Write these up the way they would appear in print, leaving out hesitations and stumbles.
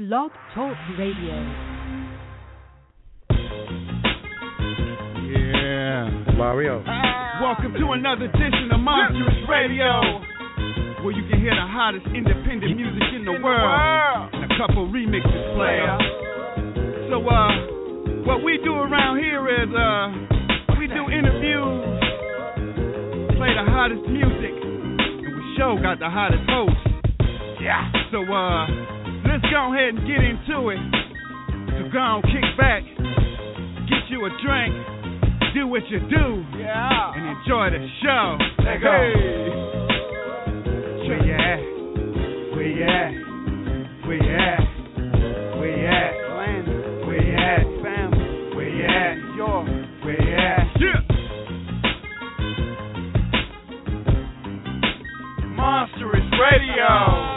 Blog Talk Radio. Yeah. Mario. Welcome to another edition of Monstrous Radio, where you can hear the hottest independent music in the world and a couple remixes player. So, what we do around here is, we do interviews, play the hottest music, and we sure got the hottest hosts. Yeah. So, let's go ahead and get into it. So go on, kick back, get you a drink, do what you do, and enjoy the show. Let's go. Where you at? Where you at? Where you at? Where you at? Where you at? Where you at? Where you at? Yeah. Monstrous Radio.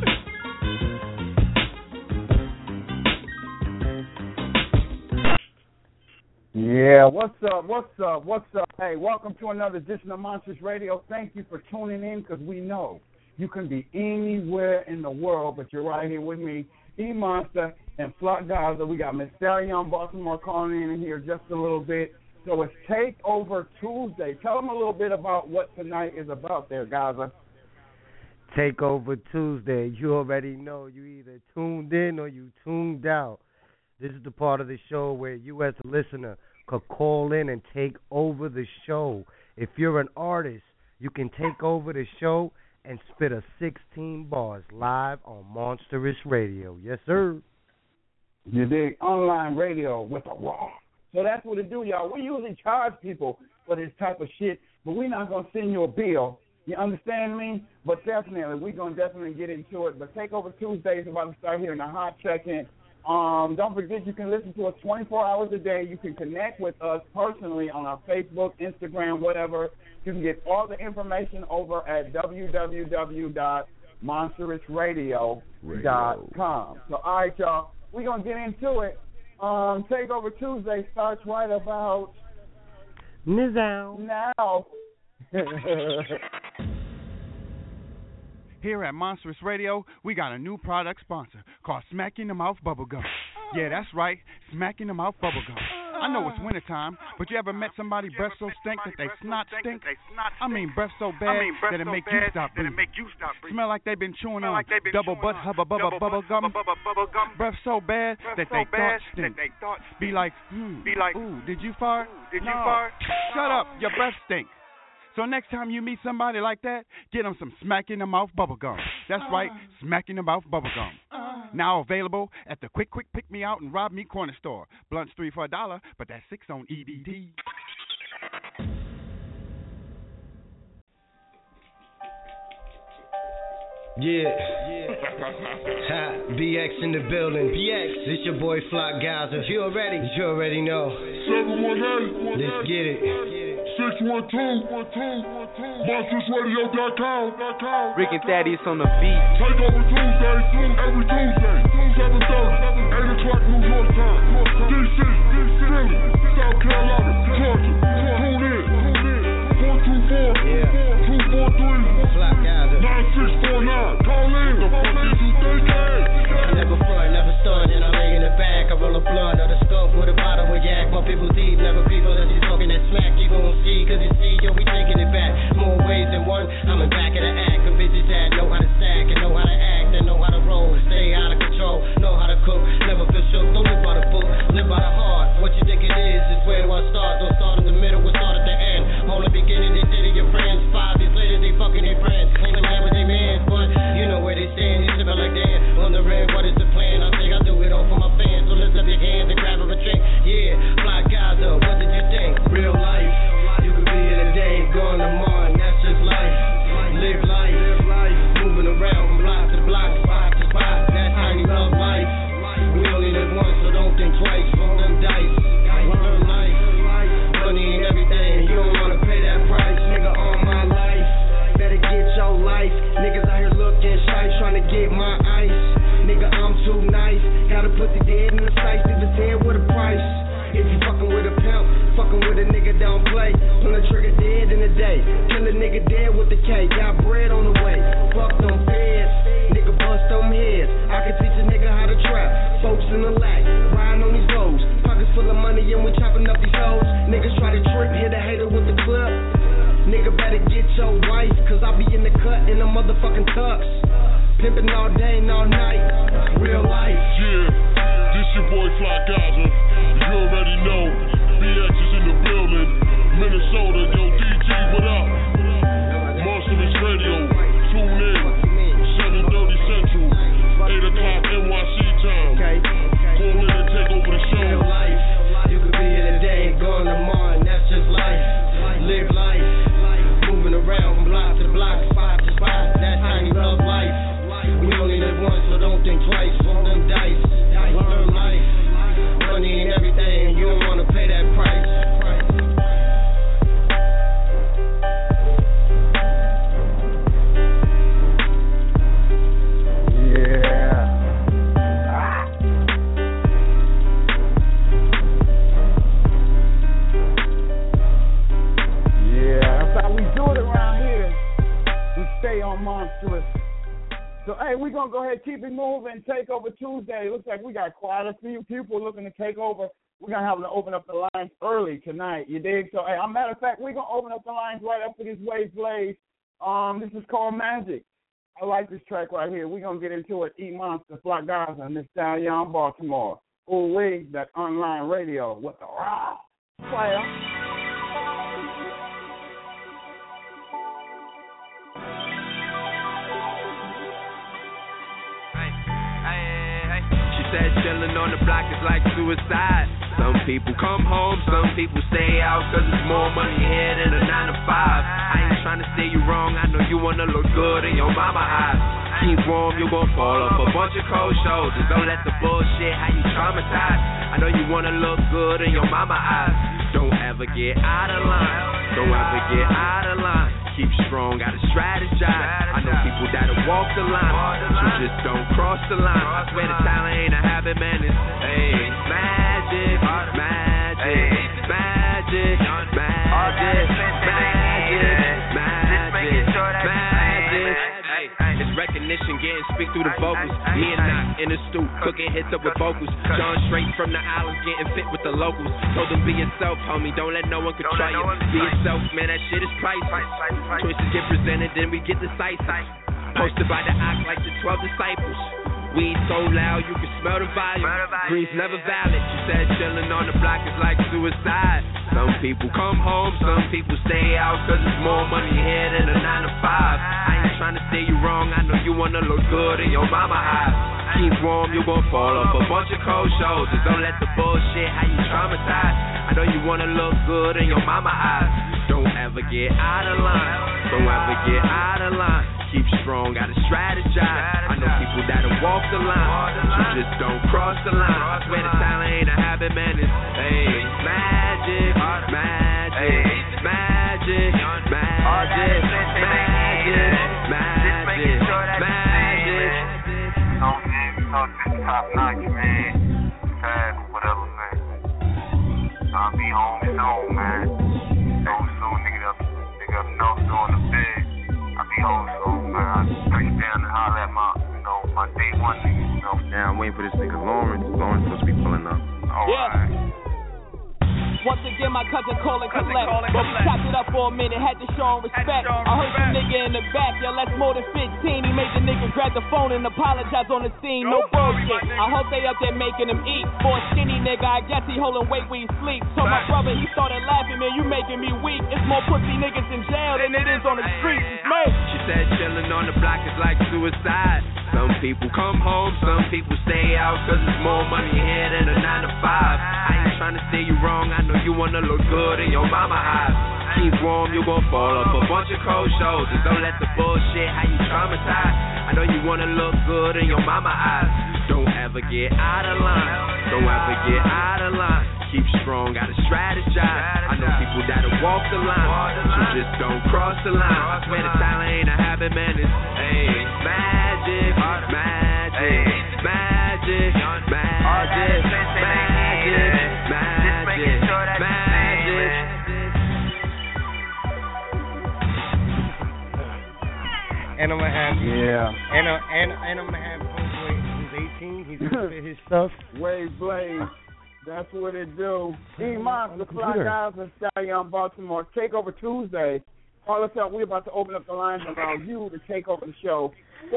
Yeah, what's up? Hey, welcome to another edition of Monstrous Radio. Thank you for tuning in, because we know you can be anywhere in the world, but you're right here with me, E-Monster and Flock Gaza. We got Miss Stallion Baltimore calling in here just a little bit. So it's Takeover Tuesday. Tell them a little bit about what tonight is about there, Gaza. Takeover Tuesday. You already know. You either tuned in or you tuned out. This is the part of the show where you as a listener could call in and take over the show. If you're an artist, you can take over the show and spit a 16 bars live on Monstrous Radio. Yes, sir. You dig? Online radio with a raw. So that's what it do, y'all. We usually charge people for this type of shit, but we're not going to send you a bill. You understand me? But definitely, we're going to definitely get into it. But Takeover Tuesday is about to start here in the hot check-in. Don't forget, you can listen to us 24 hours a day. You can connect with us personally on our Facebook, Instagram, whatever. You can get all the information over at www.monstrousradio.com. So, all right, y'all, we're going to get into it. Takeover Tuesday starts right about now. Here at Monstrous Radio, we got a new product sponsor called Smack in the Mouth Bubblegum. Yeah, that's right, Smack in the Mouth Bubblegum. I know it's wintertime, but you ever met somebody breath so stink that they snot stink? I mean, breath so bad that it make you stop breathing. Smell like they've been chewing on double butt hubba bubba bubble gum. Breath so bad that they thought stink. Be like, ooh, did you fart? No. Shut up, your breath stink. So next time you meet somebody like that, get them some Smack in the Mouth Bubblegum. That's right, Smack in the Mouth Bubblegum. Now available at the Quick Pick Me Out and Rob Me Corner Store. Blunts 3 for $1, but that's 6 on EBT. Yeah. BX in the building. BX. This your boy Flock Gaza. You already know. 718. Let's get it. 612. MonstроusRadio.com. Rick and Thaddeus on the beat. Takeover Tuesday. Every Tuesday. 7:30. 8 o'clock New York time. DC. Philly. South Carolina. Georgia. Tune in. 424. 243. Flock Gaza. 9649. Call in. The fuck is you thinking? I never front, never stun, and I lay in the back. I roll a blunt or the skunk with a bottle of yak. My people deep, never people that you talking that smack. You gon' see, cause you see, yo, we taking it back. More ways than one, I'm in back of the act. Cause bitches that know how to stack and know how to act and know how to roll. Stay out of control, know how to cook, never feel shook. Don't live by the book, live by the heart. What you think it is where do I start? Don't start in the middle, we'll start at the end. Hold the beginning, they did it, your friends. 5 years later, they fucking their friends. Ain't no man with their mans, but you know where they stand. They sipping like damn. Wondering what is the plan? I think I do it all for my fans. So lift up your hands and grab a drink. Yeah, Flock Gaza, what did you think? Real life, you could be in a day, going to Mars, that's just life. Live life, moving around from block to block, spot to spot. That's how you love life. We only live once, so don't think twice. Roll them dice, learn life. Money and everything, you don't wanna pay that price. Nigga, on my life, better get your life. Niggas out here looking shy, trying to get my ice. Nigga, I'm too nice. Gotta put the dead in the sights, leave his head with a price. If you fucking with a pimp, fucking with a nigga, don't play. Pull the trigger dead in the day. Kill a nigga dead with the K. Got bread on the way. Fuck them feds. Nigga bust them heads. I can teach a nigga how to trap. Folks in the lack, riding on these lows. Pockets full of money and we chopping up these hoes. Niggas try to trip, hit a hater with the clip. Nigga better get your wife, cause I be in the cut in the motherfucking tux. Pimpin' all day and all night, real life. Yeah, this your boy Fly Gaza. You already know, BX is in the building. Minnesota, yo DG, what up? Monstrous Radio, tune in, 7:30 Central, 8 o'clock NYC time. Call in and take over the show. Real life, you could be here today and gone tomorrow, and that's just life. Live life, moving around from block to block, spot to spot, that's how you love life. We only live once, so don't think twice, roll them dice, learn life. Money ain't everything, you don't wanna pay that price. Monstrous. So, hey, we're going to go ahead and keep it moving. Take over Tuesday. Looks like we got quite a few people looking to take over. We're going to have to open up the lines early tonight. You dig? So, hey, as a matter of fact, we're going to open up the lines right after this Wave Blaze. This is called Magic. I like this track right here. We're going to get into it. E-Monster, Fly Gaza, and this Stallion, Baltimore. Ooh, wee, that online radio with the raw player. Said chillin' on the block is like suicide. Some people come home, some people stay out, cause it's more money here than a 9 to 5. I ain't tryna steer you wrong, I know you wanna look good in your mama eyes. Keep warm, you gon' fall off a bunch of cold shoulders. Don't let the bullshit have you traumatized. I know you wanna look good in your mama eyes. Don't ever get out of line, don't ever get out of line. Keep strong, gotta strategize. I know people that'll walk the line, but you just don't cross the line. I swear the talent ain't a habit, man. It's magic, magic, magic, magic, magic, magic. It's recognition, getting speak through the vocals. Me and Knock in the stoop, cooking hits up with vocals. John straight from the islands, getting fit with the locals. Told them be yourself, homie, don't let no one control you. Be yourself, man, that shit is priceless. Choices get presented, then we get decisive. Posted by the act like the 12 disciples. Weed so loud, you can smell the volume. Green's never valid. She said chillin' on the block is like suicide. Some people come home, some people stay out, cause it's more money here than a 9 to 5. I ain't tryna steer you wrong, I know you wanna look good in your mama eyes. Keep warm, you gon' fall off a bunch of cold shoulders. Don't let the bullshit have you traumatized. I know you wanna look good in your mama eyes. Don't ever get out of line, don't ever get out of line. Keep strong, gotta strategize. I know people that'll walk the line, but you just don't cross the line. I swear the talent ain't a habit, man. It's magic, magic, magic, magic, magic, magic, magic. Oh man, we know this top notch, man. Pass, whatever, man. I'll be home soon, man. Home soon, nigga up north doing the big. I'll be home soon, man. I'll touch down and holler at my day one nigga, Now I'm waiting for this nigga Lawrence. Lawrence supposed to be pulling up. Alright. Once again, my cousin calling collect. But we chopped it up for a minute, had to show him respect. I heard some nigga in the back, yo, that's more than 15. He made the nigga grab the phone and apologize on the scene, no bullshit. I hope they up there making him eat. For a skinny nigga, I guess he holding weight when he sleep. So my brother, he started laughing, man, you making me weak. It's more pussy niggas in jail than it is on the streets. It's me. She said chillin' on the block is like suicide. Some people come home, some people stay out, cause it's more money here than a 9 to 5. I ain't tryna steer you wrong, I know you wanna look good in your mama eyes. Keep warm, you gon' fall off a bunch of cold shoulders. Don't let the bullshit have you traumatized. I know you wanna look good in your mama eyes. Don't ever get out of line, don't ever get out of line. Keep strong, gotta strategize. I know people that'll walk the line, but you just don't cross the line. I swear the talent ain't a habit, man. It's magic, magic, magic, magic, magic, magic, magic. And I'm gonna have yeah. And I'm gonna have homeboy who's 18. He's gonna fit his stuff. Wave Blaze. That's what it do. E-Monster, the Fly Guys and Stallion Baltimore. Takeover Tuesday. Call us up. We're about to open up the lines and allow you to take over the show.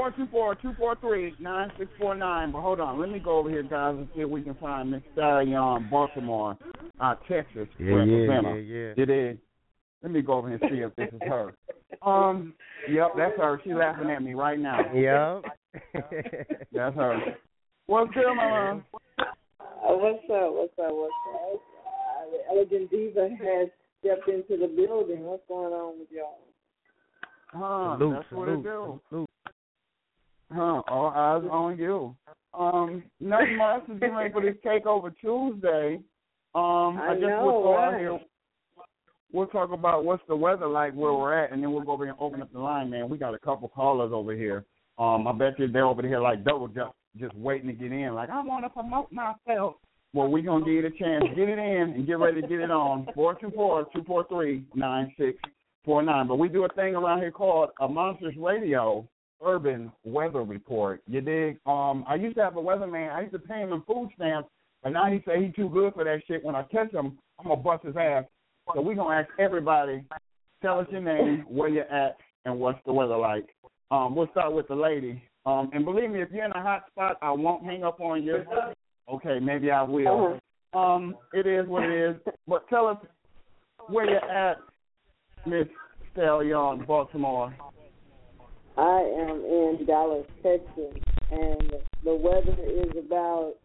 424-243-9649. But hold on. Let me go over here, guys, and see if we can find Miss Stallion Baltimore, Texas. Yeah. It is. Let me go over here and see if this is her. Yep, that's her. She's laughing at me right now. Yep. That's her. What's good, my love? What's up? The Elegant Diva has stepped into the building. What's going on with y'all? That's what it do. All eyes on you. Nothing much to do for this Takeover Tuesday. I guess we'll go out here. We'll talk about what's the weather like where we're at, and then we'll go over and open up the line, man. We got a couple callers over here. I bet you they're over here like double just waiting to get in. Like, I want to promote myself. Well, we're going to give you a chance. Get it in and get ready to get it on. 424-243-9649. But we do a thing around here called a Monsters Radio Urban Weather Report. You dig? I used to have a weatherman. I used to pay him in food stamps, but now he say he's too good for that shit. When I catch him, I'm going to bust his ass. So we're going to ask everybody, tell us your name, where you're at, and what's the weather like. We'll start with the lady. And believe me, if you're in a hot spot, I won't hang up on you. Okay, maybe I will. It is what it is. But tell us where you're at, Miss Stallion, Baltimore. I am in Dallas, Texas, and the weather is about,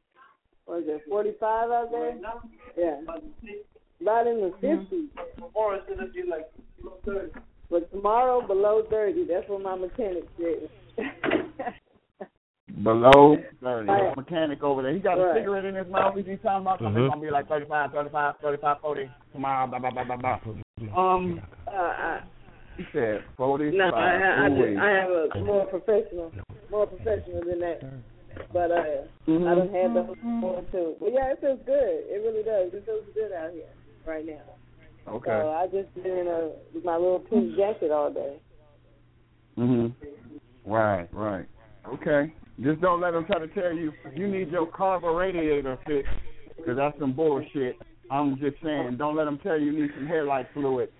45 out there? Yeah. About in the 50s. Tomorrow it's going to be like 30. But tomorrow, below 30. That's what my mechanic said. Below 30. Mechanic over there. He got a cigarette in his mouth. He's talking about something. It's going to be like 35, 40 tomorrow, blah, blah, blah, blah, blah. He said 40. No, I have a more professional than that. But I don't have the one too. But yeah, it feels good. It really does. It feels good out here right now. Okay. So I just been in with my little pink jacket all day. Right. Okay. Just don't let them try to tell you need your carburetor radiator fixed, because that's some bullshit. I'm just saying, don't let them tell you need some headlight fluid.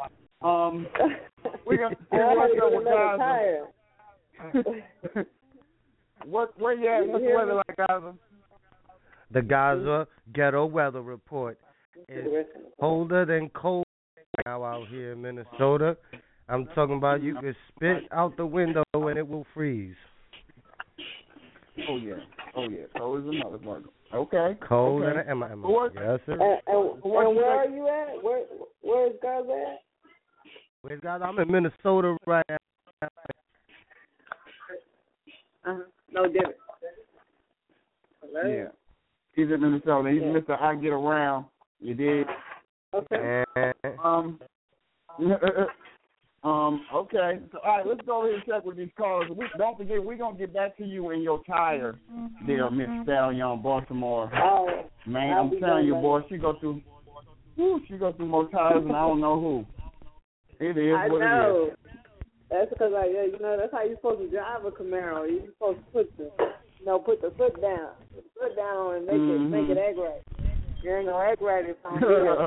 We got what's up with Gaza? Where you at? What's the weather like, Gaza? The Gaza Ghetto Weather Report is colder than cold now out here in Minnesota. I'm talking about you can spit out the window and it will freeze. Oh yeah. Cold as a motherfucker. Okay. Cold okay. and an Emma. Yes, sir. And where are you at? Where is Gaza at? Where's Gaza? I'm in Minnesota right now. No different. Hello? Yeah. He's in Minnesota. He's Mr. I Get Around. You did. Okay. Okay. So, all right, let's go ahead and check with these callers. Don't forget, we're going to get back to you in your tire there, Miss Stallion, Baltimore. Man, I'm telling you, boy, she go through more tires than I don't know who. It is what it is. That's because, that's how you're supposed to drive a Camaro. You're supposed to put the foot down. Put the foot down and make it act right. There ain't no act right if I'm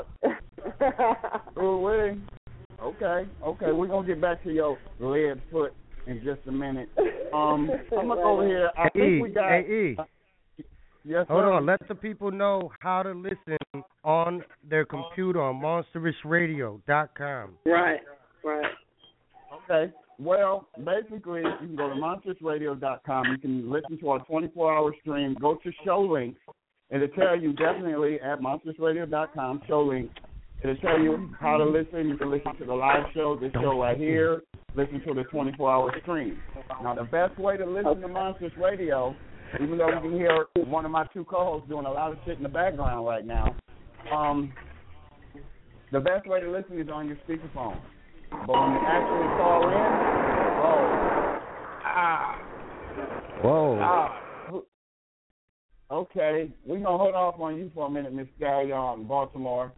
here. Okay. We're going to get back to your lead foot in just a minute. I'm going to go over here. I think we got... Yes, hold on. Let the people know how to listen on their computer on monsterousradio.com. Right. Okay. Well, basically, you can go to monsterousradio.com. You can listen to our 24-hour stream. Go to show links. It'll tell you definitely at monsterousradio.com, show links. It'll tell you how to listen. You can listen to the live show, this show right here, listen to the 24-hour stream. Now, the best way to listen to Monsters Radio, even though you can hear one of my two co-hosts doing a lot of shit in the background right now, the best way to listen is on your speakerphone. But when you actually call in, okay, we're going to hold off on you for a minute, Miss Stallion, Baltimore.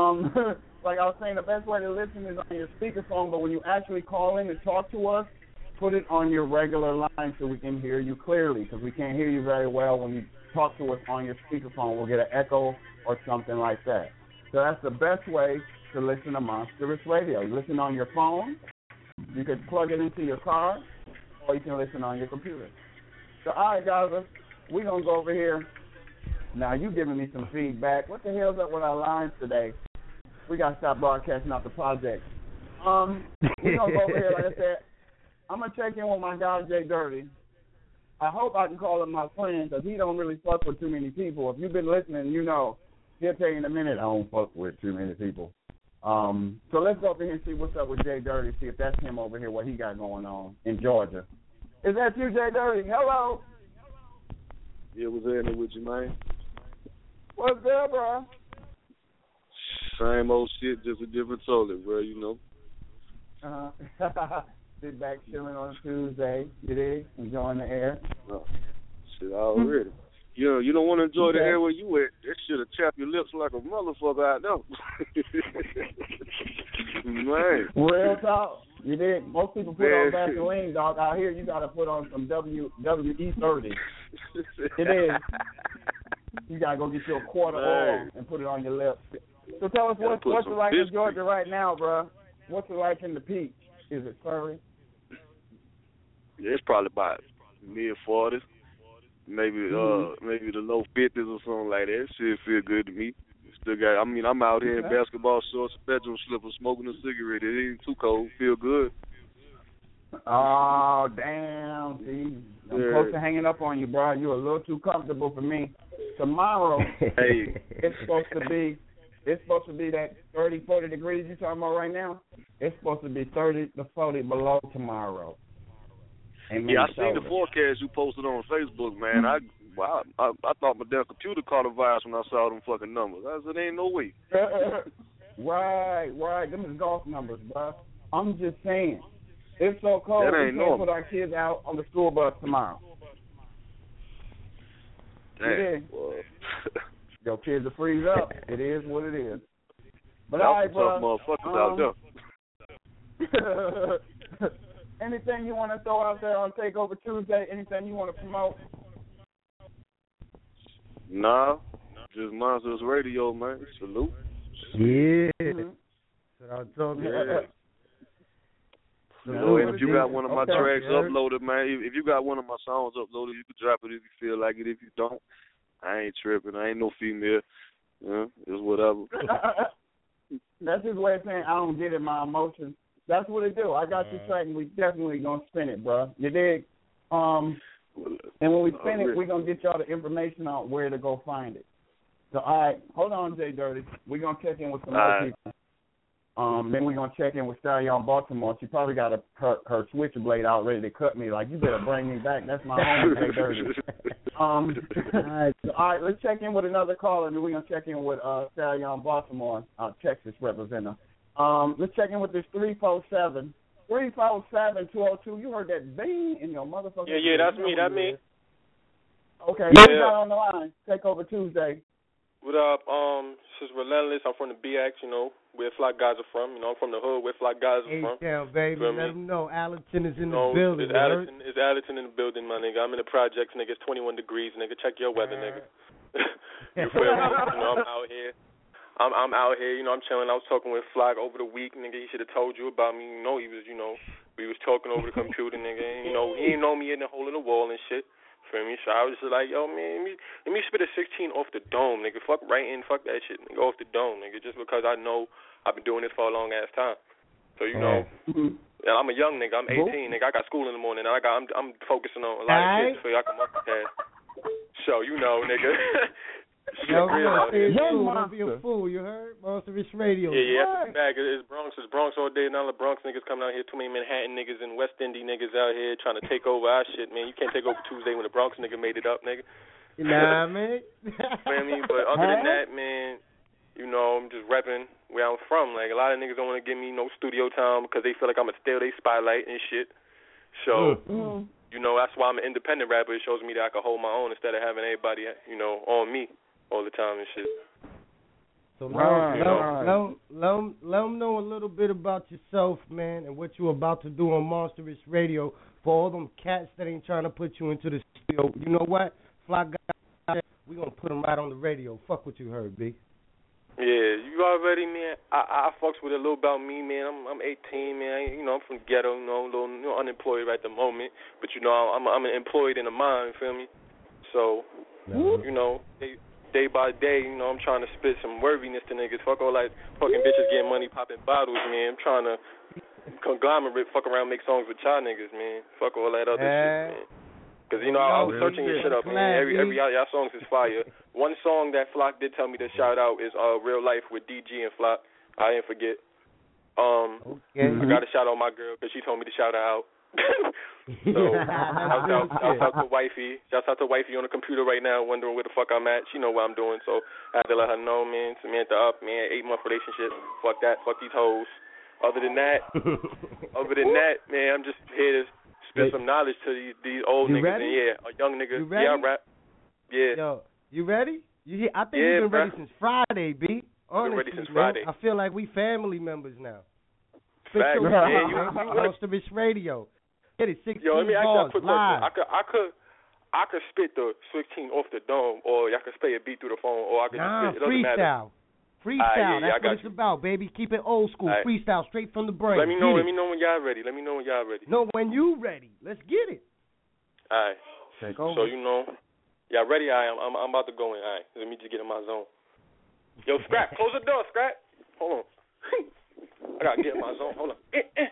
Like I was saying, the best way to listen is on your speakerphone, but when you actually call in and talk to us, put it on your regular line so we can hear you clearly, because we can't hear you very well when you talk to us on your speakerphone. We'll get an echo or something like that. So that's the best way to listen to Monstrous Radio. You listen on your phone, you can plug it into your car, or you can listen on your computer. So, all right, guys, we're going to go over here. Now, you giving me some feedback. What the hell's up with our lines today? We got to stop broadcasting out the project. We're going to go over here, like I said. I'm going to check in with my guy, Jay Dirty. I hope I can call him my friend, because he don't really fuck with too many people. If you've been listening, you know, he'll tell you in a minute, I don't fuck with too many people. So let's go over here and see what's up with Jay Dirty, see if that's him over here, what he got going on in Georgia. Is that you, Jay Dirty? Hello? Yeah, what's happening with you, man? What's good, bro? Same old shit, just a different toilet, bro, you know. Sit back chilling on Tuesday, you dig? Enjoying the air. Oh, shit already. You don't want to enjoy the air where you at. That shit'll chap your lips like a motherfucker out there. Man. Real talk. You did. Most people put on Vaseline, dog. Out here, you got to put on some WE-30. It is. You got to go get you a quarter oil and put it on your lips. So tell us what's it like in Georgia right now, bro? What's it like in the Peach? Is it furry? Yeah, it's probably about mid-40s. Maybe maybe the low 50s or something like that. Shit feel good to me. Still got. I mean, I'm out here in basketball shorts, bedroom slippers, smoking a cigarette. It ain't too cold. Feel good. Oh damn! See, I'm close to hanging up on you, bro. You're a little too comfortable for me. Tomorrow, it's supposed to be that 30, 40 degrees you're talking about right now. It's supposed to be 30 to 40 below tomorrow. Yeah, I seen the forecast you posted on Facebook, man. I thought my damn computer caught a virus when I saw them fucking numbers. I said, ain't no way. Right. Them is golf numbers, bro. I'm just saying. It's so cold, we can't put our kids out on the school bus tomorrow. Damn. Your kids will freeze up. It is what it is. But all right, bro. Motherfuckers out there. Anything you want to throw out there on Takeover Tuesday? Anything you want to promote? Nah, just Monsters Radio, man. Salute. Yeah. That's what I'm talking about. And if you got one of my tracks uploaded, man, if you got one of my songs uploaded, you can drop it if you feel like it. If you don't, I ain't tripping. I ain't no female. It's whatever. That's his way of saying I don't get it, my emotions. That's what it do. I got your track, and we definitely going to spin it, bro. You dig? And when we spin it, we're going to get y'all the information on where to go find it. So, all right, hold on, Jay Dirty. We're going to check in with some more people. Then we're going to check in with Stallion Baltimore. She probably got her switchblade out ready to cut me. Like, you better bring me back. That's my homie, Jay Dirty. All right, let's check in with another caller, and then we're going to check in with Stallion Baltimore, Texas representative. Let's check in with this 347. 347-202. You heard that bing in your motherfucking... Yeah, that's me. Okay, what you got on the line? Takeover Tuesday. What up? This is Relentless. I'm from the BX, where Flock guys are from. I'm from the hood where Flock guys are from. H-Town, baby. Let them know. Allerton is in the building. It's Allerton in the building, my nigga. I'm in the projects, nigga. It's 21 degrees, nigga. Check your weather, nigga. You feel me? I'm out here. I'm out here, I'm chilling. I was talking with Flock over the week, nigga. He should have told you about me. He was, we was talking over the computer, nigga. And, he didn't know me in the hole in the wall and shit. Feel me? So I was just like, yo, man, let me spit a 16 off the dome, nigga. Fuck writing, fuck that shit, nigga. Off the dome, nigga. Just because I know I've been doing this for a long ass time. So and I'm a young nigga. I'm 18, nigga. I got school in the morning. And I'm focusing on a lot of shit so I can multitask. So nigga. Don't be a fool, you heard? Monstrous Radio. Yeah, it's back. It's Bronx all day. Now the Bronx niggas coming out here. Too many Manhattan niggas and West Indy niggas out here trying to take over our shit, man. You can't take over Tuesday when the Bronx nigga made it up, nigga. Nah, man. You know what I mean? But other than that, man, I'm just repping where I'm from. Like, a lot of niggas don't want to give me no studio time because they feel like I'm going to steal their spotlight and shit. So, that's why I'm an independent rapper. It shows me that I can hold my own instead of having everybody, on me all the time and shit. So let them know a little bit about yourself, man, and what you're about to do on Monstrous Radio For all them cats that ain't trying to put you into the studio, you know what? Fly guy, we gonna put them right on the radio. Fuck what you heard, B. Yeah, you already, man. I fucks with a little about me, man. I'm 18, man. You know, I'm from the ghetto, you know, a little unemployed right at the moment. But you know, I'm employed in the mind, feel me? So, you know, day by day, you know, I'm trying to spit some worthiness to niggas. Fuck all that fucking bitches getting money popping bottles, man. I'm trying to conglomerate, fuck around, make songs with y'all niggas, man. Fuck all that other shit, man. Because, you know, I was searching your shit up, man. Every y'all songs is fire. One song that Flock did tell me to shout out is Real Life with DG and Flock. I didn't forget. I got to shout out my girl because she told me to shout her out. So, shout out to Wifey. Shout out to Wifey on the computer right now wondering where the fuck I'm at. She know what I'm doing, so I had to let her know, man. Samantha up, man. 8-month relationship. Fuck that. Fuck these hoes. Other than that, man, I'm just here to spit some knowledge to these old niggas. Ready? And yeah, a young nigga. You ready? Yeah, I rap. Yeah. Yo, you ready? I think you've been ready since Friday, B. Honestly, been ready since man, Friday. I feel like we family members now. Facts. Monster Radio. Get it, 16 Yo, let me ask you a quick live. question. I could spit the 16 off the dome, or y'all could spit a beat through the phone, or I could just spit. It doesn't matter. Freestyle. Yeah, That's what it's about, baby. Keep it old school. Freestyle, straight from the brain. Let me know when y'all ready. No, when you ready. Let's get it. All right. Take over. So, you know, y'all ready? I'm about to go in. All right. Let me just get in my zone. Yo, Scrap, close the door, Scrap. Hold on. I got to get in my zone. Hold on.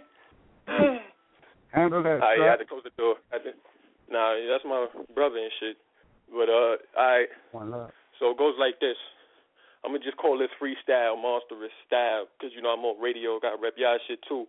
Handle that, All right, yeah, I had to close the door. Nah, that's my brother and shit. But, all right. One love. So it goes like this. I'm going to just call this freestyle, monstrous style, because, you know, I'm on radio, got to rep y'all shit, too.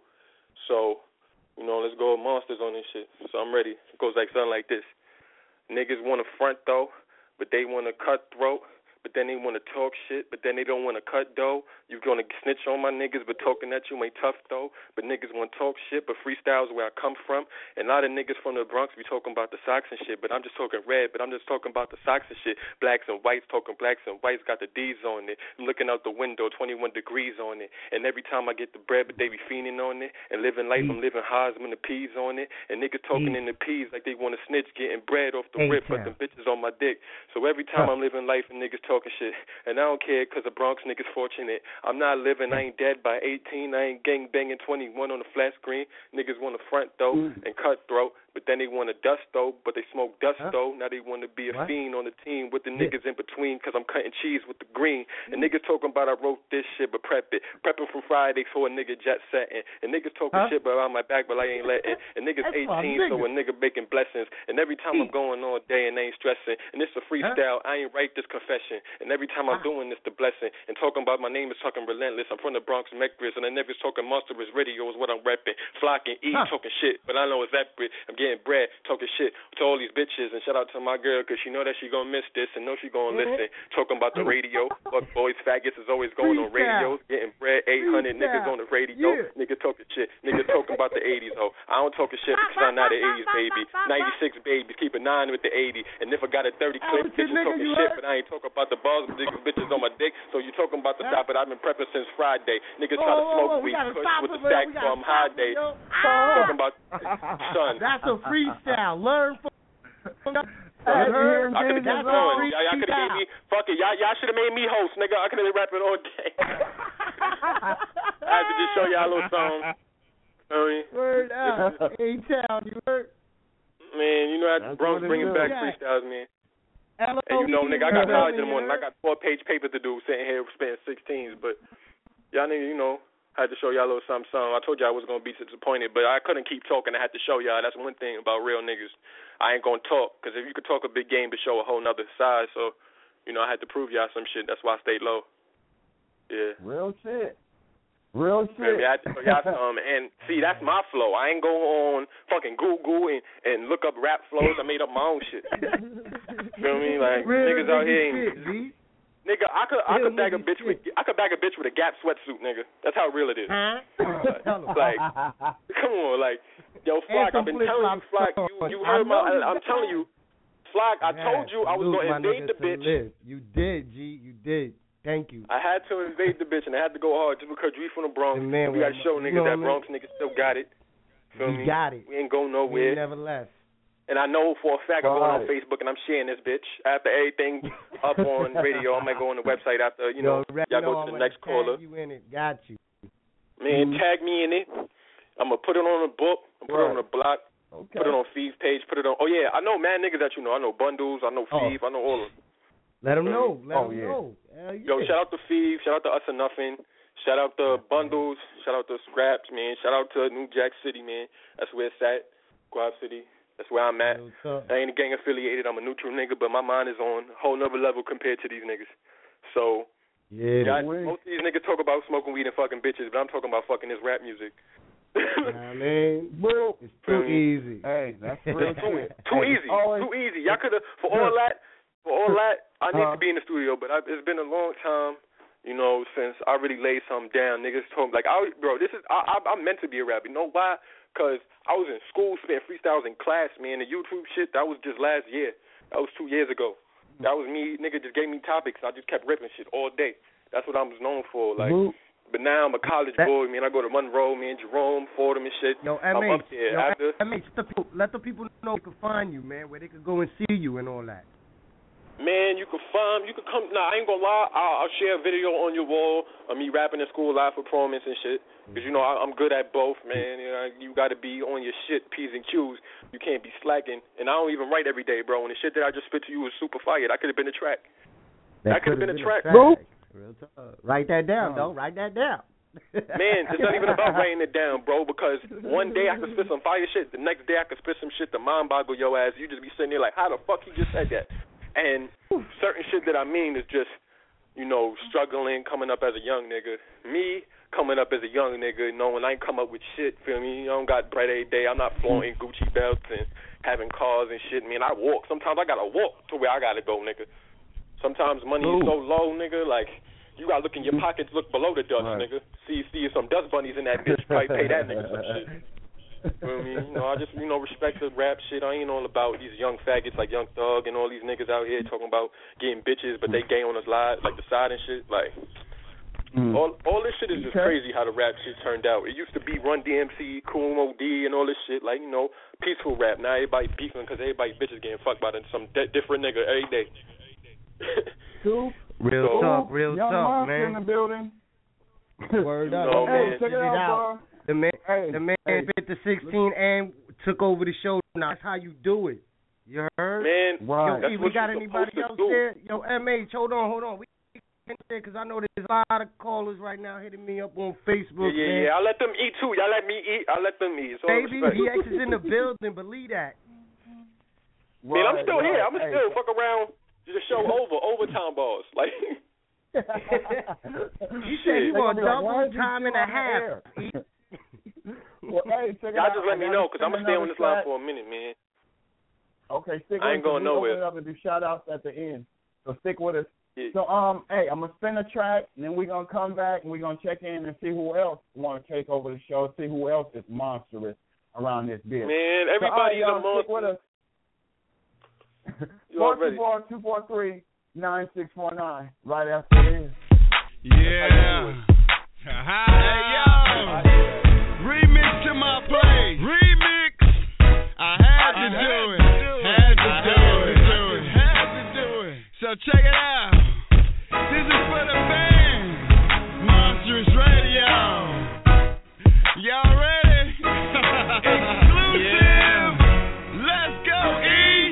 So, you know, let's go with monsters on this shit. So I'm ready. It goes like something like this. Niggas want to front, though, but they want to cutthroat. But then they want to talk shit, but then they don't want to cut, though. You going to snitch on my niggas, but talking at you ain't tough, though. But niggas want to talk shit, but freestyle's where I come from. And a lot of niggas from the Bronx be talking about the socks and shit, but I'm just talking red, but I'm just talking about the socks and shit. Blacks and whites, talking blacks and whites, got the D's on it. I'm looking out the window, 21 degrees on it. And every time I get the bread, but they be fiending on it. And living life, I'm living high, I'm in the peas on it. And niggas talking in the peas like they want to snitch, getting bread off the rip, but the bitches on my dick. So every time I'm living life and niggas talking shit, and I don't care because the Bronx niggas fortunate. I'm not living, I ain't dead by 18, I ain't gang banging 21 on the flat screen. Niggas want to front though and cutthroat, but then they want to dust though, but they smoke dust though. Now they want to be a fiend on the team with the niggas in between because I'm cutting cheese with the green. And niggas talking about I wrote this shit, but prepping from Friday for a nigga jet setting. And niggas talking shit behind my back, but I ain't letting. And niggas 18, so a nigga making blessings. And every time I'm going all day and I ain't stressing. And it's a freestyle, I ain't write this confession. And every time I'm doing this, the blessing. And talking about my name is talking relentless. I'm from the Bronx, Memphis, and I never talking monstrous radio is what I'm repping. Flocking, talking shit, but I know it's epic. I'm getting bread, talking shit to all these bitches. And shout out to my girl, because she know that she gonna miss this and know she gonna listen. Talking about the radio. Fuck boys, faggots is always going on radio. Getting bread, 800 niggas on the radio. Niggas talking shit. Niggas talking about the 80s, ho. I don't talking shit because I'm not the 80s, baby. 96 babies, keep a 9 with the 80. And if I got a 30 clip, bitches talking shit, but I ain't talking about the bars, bitches on my dick. So you talking about the stop, but I've been prepping since Friday. Niggas try to smoke weed, push with the stack from high day. Talking about son. That's a freestyle. Learn from. I could have kept going. Y'all could have made me. Fuck it. Y'all should have made me host, nigga. I could have been rapping all day. I had to just show y'all a little song. Word up. A-Town, you heard? Man, you know that Bronx bringing back freestyles, man. And you know, nigga, I got college in the morning. I got 4-page paper to do, sitting here spitting 16s. But y'all niggas, you know, I had to show y'all a little something. I told y'all I was going to be disappointed, but I couldn't keep talking. I had to show y'all. That's one thing about real niggas. I ain't going to talk, because if you could talk a big game, but show a whole nother side. So, you know, I had to prove y'all some shit. That's why I stayed low. Yeah. Real shit. Real shit. Maybe I had to show y'all some. And, see, that's my flow. I ain't go on fucking Google and look up rap flows. I made up my own shit. Feel me? Like, real niggas out here ain't... Nigga, I could bag a bitch with a Gap sweatsuit, nigga. That's how real it is. Like, come on, like, yo, Flock, I've been telling you, Flock, you heard I'm telling you, Flock, I told you I was gonna invade the bitch. You did, G, you did. Thank you. I had to invade the bitch, and I had to go hard just because we from the Bronx. We got to show niggas that Bronx niggas still got it. Feel me? Got it. We ain't going nowhere. We never left. And I know for a fact I'm going on Facebook and I'm sharing this bitch. After everything up on radio, I might go on the website after, y'all go to the next caller. You in it. Got you. Man, tag me in it. I'm going to put it on a book. I'm going to put it on a block. Okay. Put it on Feve's page. Put it on. Oh, yeah. I know mad niggas that you know. I know Bundles. I know Feve. I know all of them. Let them know. Let them know. Yo, shout out to Feve. Shout out to Us or Nothing. Shout out to Bundles. Shout out to Scraps, man. Shout out to New Jack City, man. That's where it's at. Guap City. That's where I'm at. I ain't gang affiliated. I'm a neutral nigga, but my mind is on a whole nother level compared to these niggas. So, most of these niggas talk about smoking weed and fucking bitches, but I'm talking about fucking this rap music. I mean, bro, it's too easy. Hey, that's real too easy. Too easy. Y'all could have, for all that, I need to be in the studio, but it's been a long time, since I really laid something down. Niggas told me, I'm meant to be a rapper. You know why? Because I was in school spitting freestyles in class, man. The YouTube shit, that was just last year. That was 2 years ago. That was me. Nigga just gave me topics. I just kept ripping shit all day. That's what I was known for. But now I'm a college boy, man. I go to Monroe, man, Jerome, Fordham and shit. Yo, I'm up there. Let the people know they can find you, man, where they can go and see you and all that. Man, you can come. Nah, I ain't gonna lie. I'll share a video on your wall of me rapping in school live performance and shit. Because, I'm good at both, man. You got to be on your shit, P's and Q's. You can't be slacking. And I don't even write every day, bro. And the shit that I just spit to you was super fire. That could have been a track. That could have been a track, bro. Write that down, though. Write that down. Man, it's not even about writing it down, bro, because one day I could spit some fire shit. The next day I could spit some shit to mind boggle your ass. You just be sitting there like, how the fuck he just said that? And certain shit that I mean is just, struggling, coming up as a young nigga. Me coming up as a young nigga, knowing I ain't come up with shit, feel me? I don't got bread every day. I'm not flaunting Gucci belts and having cars and shit. Man, I walk. Sometimes I got to walk to where I got to go, nigga. Sometimes money is so low, nigga, like, you got to look in your pockets, look below the dust, nigga. See some dust bunnies in that bitch, probably pay that nigga some shit. Feel me? I just, respect the rap shit. I ain't all about these young faggots like Young Thug and all these niggas out here talking about getting bitches, but they gay on us live, like the side and shit. Like, all this shit is just crazy how the rap shit turned out. It used to be Run DMC, Kool Moe Dee, and all this shit, like, peaceful rap. Now everybody beefing because everybody bitches getting fucked by some different nigga every day. Real talk, man. In the building. Word up. Hey, check it out, bro. The man fit the 16 and took over the show. Now that's how you do it. You heard? Man, Yo, we got anybody else there? Yo, MH, hold on. We because I know there's a lot of callers right now hitting me up on Facebook. Yeah. I'll let them eat too. Y'all let me eat. I'll let them eat. Baby, DX is in the building. Believe that. Man, I'm still here. I'm still fuck around. The show overtime balls. Like. You said you want double time and a half. Well, hey, check it y'all out. just let me know because I'm gonna stay on this line for a minute, man. Okay, stick with us. I ain't going nowhere. Open it up and do shout outs at the end. So stick with us. Yeah. So hey, I'm gonna spin a track and then we're gonna come back and we're gonna check in and see who else wanna take over the show, see who else is monstrous around this bitch. Man, everybody's a monster. Stick with us. 424-243-9649. Right after this. Yeah. Hey, yo. Remix to my play. Remix. I had to do it. So check it out. This is for the fans. Monstrous Radio. Y'all ready? Exclusive. Let's go, E.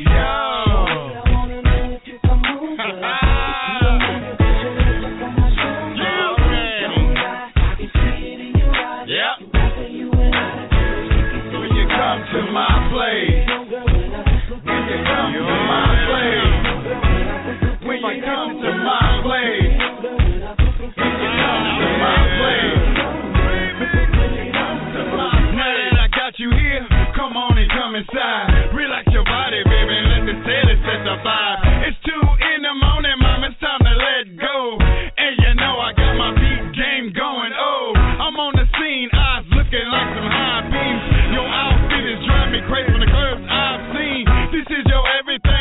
To my place. When you come to my place. When you come to my place. When you come to my place. Now that I got you here, come on and come inside. Relax your body, baby, and let the steady set the vibe. It's 2 in the morning, mama, it's time to let go. And you know I got my beat game going. Oh, I'm on the scene, eyes looking like some high beams. Your outfit is driving me crazy from the curves I've seen. This is your everything.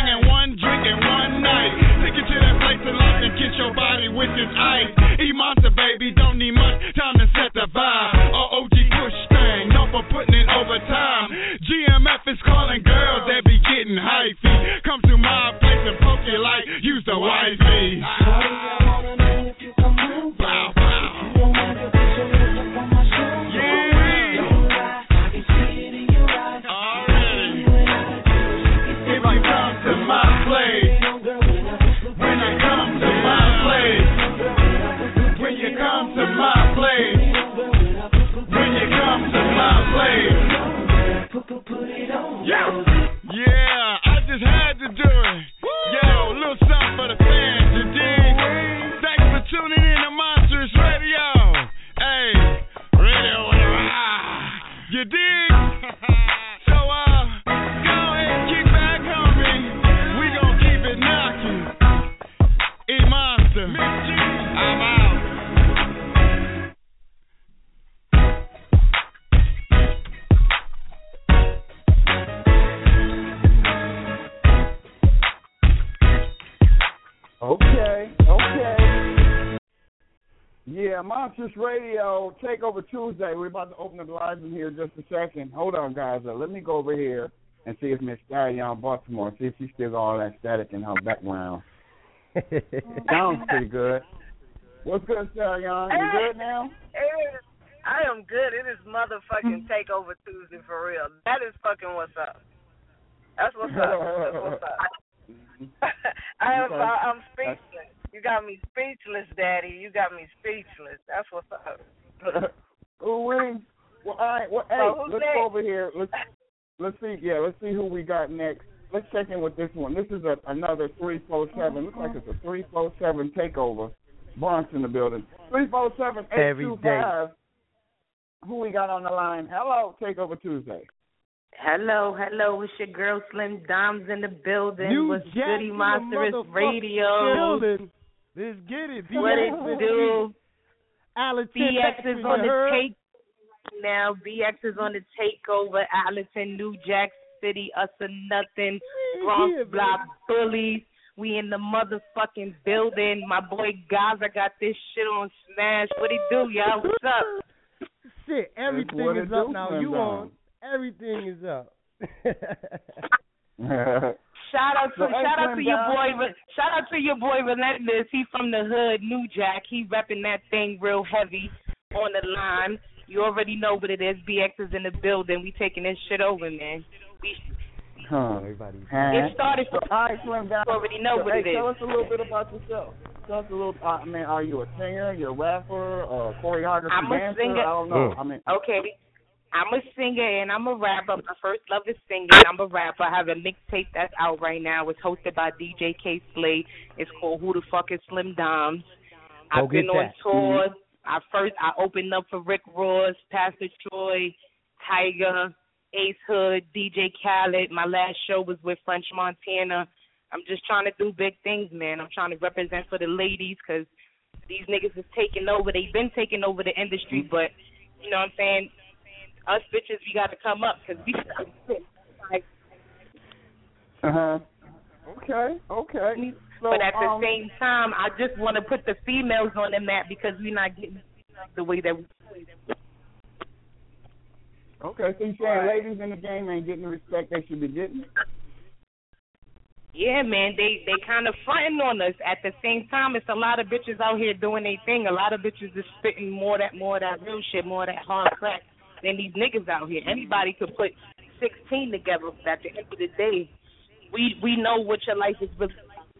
to my place and poke you like you's the wife me. Bow, bow. Yeah, I just had to do it. Yo, little something for the fans, you dig? Thanks for tuning in to Monsters Radio. Hey, radio, you dig? So, go ahead, kick back, homie. We gon' keep it knocking. E-Monster, I'm out. Okay. Yeah, Monsters Radio, Takeover Tuesday. We're about to open up the lines in here in just a second. Hold on, guys. Let me go over here and see if Miss Stallion Baltimore, see if she still got all that static in her background. Sounds pretty good. What's good, Stallion? You good now? I am good. It is motherfucking Takeover Tuesday for real. That is fucking what's up. That's what's up. That's what's up. I'm speechless. You got me speechless, Daddy. You got me speechless. That's what's up. Well, all right. Well, hey, let's go over here. Let's see. Yeah, let's see who we got next. Let's check in with this one. This is another 347. Looks like it's a 347 takeover. Bronx in the building. 347-825. Who we got on the line? Hello, Takeover Tuesday. Hello, it's your girl Slim Doms in the building. What's goody, Monsters Radio? Building. Let's get it. What it do? BX is on the take now. BX is on the takeover. Allerton, New Jack City, us or nothing. Bronx Block Bullies. We in the motherfucking building. My boy Gaza got this shit on Smash. What it do, y'all? What's up? Shit, everything is up now. You on? Everything is up. Shout out to your boy Relentless. He from the hood, New Jack. He repping that thing real heavy on the line. You already know what it is. BX is in the building. We taking this shit over, man. It started from Slim Down. You already know what it is. Tell us a little bit about yourself. Tell us a little. Are you a singer? You're a rapper? A choreographer? I'm a dancer? singer. I don't know. Okay. I'm a singer and I'm a rapper. My first love is singing. I'm a rapper. I have a mixtape that's out right now. It's hosted by DJ K Slade. It's called Who the Fuck is Slim Doms. I've been on tour. I opened up for Rick Ross, Pastor Troy, Tiger, Ace Hood, DJ Khaled. My last show was with French Montana. I'm just trying to do big things, man. I'm trying to represent for the ladies because these niggas is taking over. They've been taking over the industry, but you know what I'm saying? Us bitches, we got to come up because we Okay. So, but at the same time, I just want to put the females on the map because we're not getting the way that we. Okay, so you're saying ladies in the game ain't getting the respect they should be getting? Yeah, man, they kind of fronting on us. At the same time, it's a lot of bitches out here doing their thing. A lot of bitches is spitting more of that real shit, more of that hard crack than these niggas out here. Anybody could put 16 together, but at the end of the day, we know what your life is really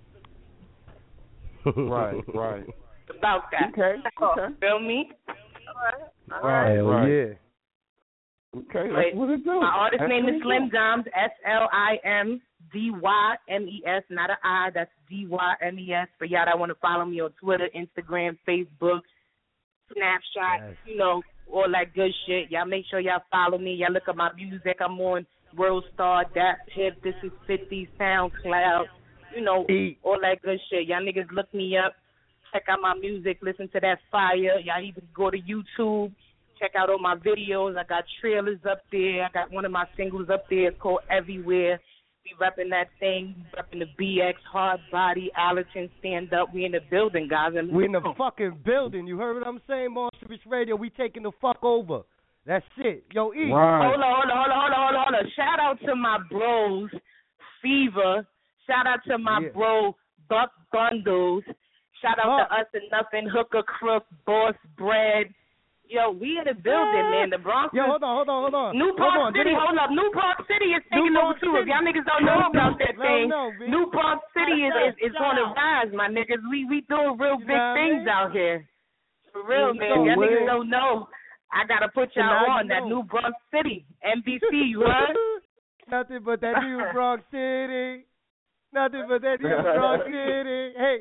right. about that. Okay. Feel me? All right. Yeah. Okay, that's what it do. My artist name is Slim Doms, SlimDymes, not an I, that's DYMES. For y'all that want to follow me on Twitter, Instagram, Facebook, Snapchat, all that good shit. Y'all make sure y'all follow me. Y'all look at my music. I'm on WorldStar, Dap Hip, This Is 50, SoundCloud, all that good shit. Y'all niggas look me up. Check out my music. Listen to that fire. Y'all even go to YouTube. Check out all my videos. I got trailers up there. I got one of my singles up there. It's called Everywhere. We repping that thing. We repping the BX, Hard Body, Allerton, Stand Up. We in the building, guys. We in the fucking building. You heard what I'm saying, Monsters Radio? We taking the fuck over. That's it. Yo, E. Right. Hold on. Shout out to my bros, Fever, Shout out to my bro, Buck Bundles. Shout out to Us and Nothing, Hooker Crook, Boss Bread. Yo, we in the building, man. The Bronx. Yo, hold on. New Park City, hold up. New Park City is taking over too. If y'all niggas don't know about that thing, New Park City is on the rise, my niggas. We doing real big things out here. For real, man. Y'all niggas don't know. I gotta put y'all on that New Bronx City, NBC. You heard? Nothing but that New Bronx City. Nothing but that New Bronx City. Hey.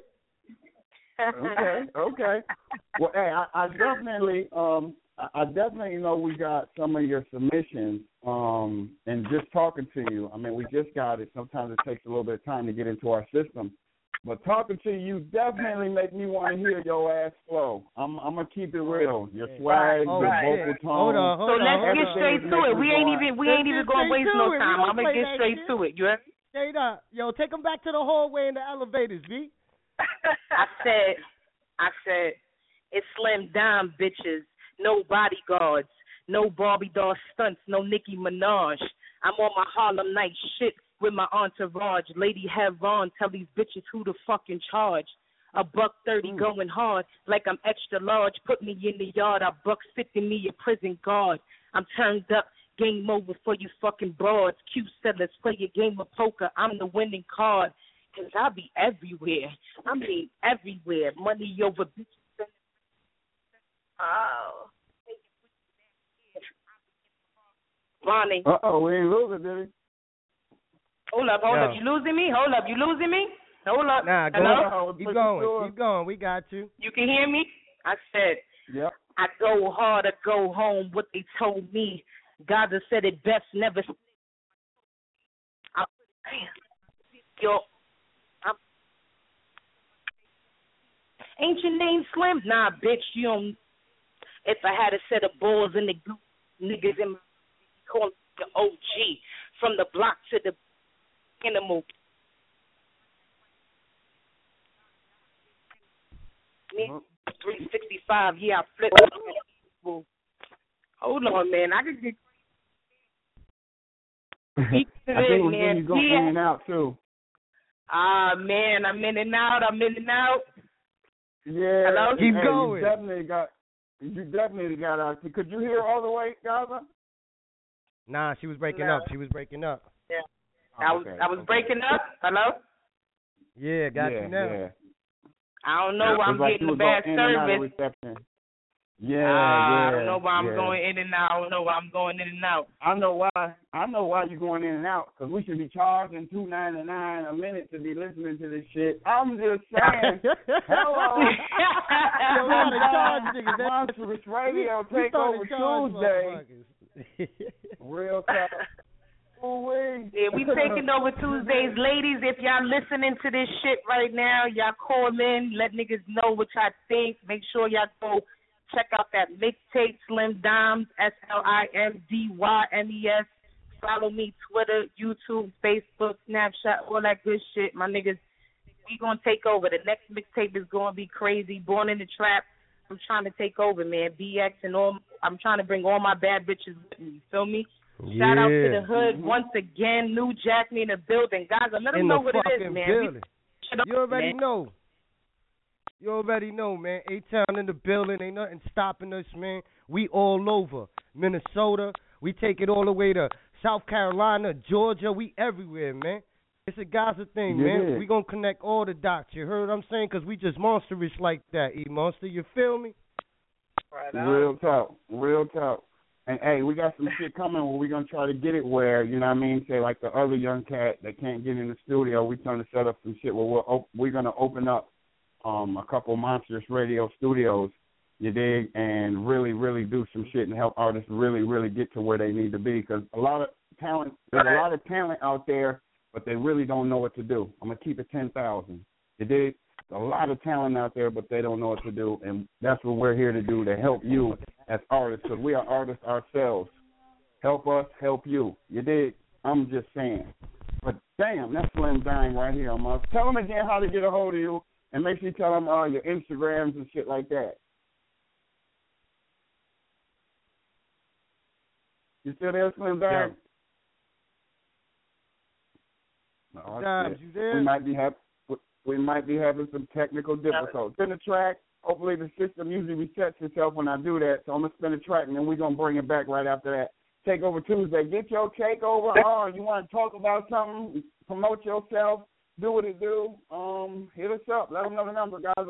Okay. Well, hey, I definitely know we got some of your submissions. And just talking to you, I mean, we just got it. Sometimes it takes a little bit of time to get into our system. But talking to you definitely make me want to hear your ass flow. I'm gonna keep it real. Your swag, your vocal tone. Hold on. So let's get straight to it. We ain't even gonna waste no time. I'm gonna get straight to it. You heard? Straight up. Yo, take them back to the hallway and the elevators, B. I said, it's Slim Dime, bitches. No bodyguards, no Barbie doll stunts, no Nicki Minaj. I'm on my Harlem Night shit with my entourage. Lady Heron, tell these bitches who the fucking charge. $130 going hard, like I'm extra large. Put me in the yard, $150 me a prison guard. I'm turned up, game over for you fucking broads. Q settlers, play your game of poker. I'm the winning card. Cause I be everywhere. I mean everywhere. Money over bitches. Oh. Ronnie. We ain't losing, did we? Hold up. You losing me? Hold up. Nah, hello? Keep going. We got you. You can hear me? I said, yep. I go hard or go home. What they told me. God has said it best. Never. Yo. Ain't your name Slim? Nah, bitch, you don't. If I had a set of balls in the goop, niggas in my call the OG. From the block to the animal. Me, 365, yeah, I flip. Hold on, man. I could get. I think we're getting you going in and out, too. Man, I'm in and out. Yeah. Hello? Keep going. You definitely got out. Could you hear all the way, Gaza? Nah, she was breaking up. Yeah. I was breaking up. Hello? Yeah, got you now. Yeah. I don't know why I'm getting a bad service. I don't know why I'm going in and out. I know why you're going in and out, because we should be charging $2.99 a minute to be listening to this shit. I'm just saying. Hello. Monstrous Radio take over Tuesday. Real talk. Yeah, we taking over Tuesdays. Ladies, if y'all listening to this shit right now, y'all call in, let niggas know what y'all think. Make sure y'all go check out that mixtape, Slim Dimes, SLIMDYMES. Follow me, Twitter, YouTube, Facebook, Snapchat, all that good shit. My niggas, we going to take over. The next mixtape is going to be crazy. Born in the Trap. I'm trying to take over, man. BX and all. I'm trying to bring all my bad bitches with me. You feel me? Yeah. Shout out to the hood once again. New Jack me in the building. Guys, let them know what it is, man. You already know, man. A-Town in the building. Ain't nothing stopping us, man. We all over. Minnesota. We take it all the way to South Carolina, Georgia. We everywhere, man. It's a Gaza thing, man. We going to connect all the dots. You heard what I'm saying? Because we just monsterish like that, E-Monster. You feel me? Real talk. And, hey, we got some shit coming where we're going to try to get it where, you know what I mean, say like the other young cat that can't get in the studio, we're trying to set up some shit where we're going to open up a couple Monstrous Radio studios, you dig, and really, really do some shit and help artists really, really get to where they need to be. Because there's a lot of talent out there, but they really don't know what to do. I'm going to keep it 10,000. You dig? There's a lot of talent out there, but they don't know what to do, and that's what we're here to do, to help you as artists, because we are artists ourselves. Help us, help you. You dig? I'm just saying. But damn, that's Slim Dime right here. Tell them again how to get a hold of you, and make sure you tell them your Instagrams and shit like that. You still there, Slim Dime? Dimes, you there? We might be having some technical difficulties. Spin the track. Hopefully the system usually resets itself when I do that. So I'm gonna spin the track and then we're gonna bring it back right after that. Takeover Tuesday. Get your takeover on. You want to talk about something? Promote yourself. Do what it do. Hit us up. Let them know the number, guys.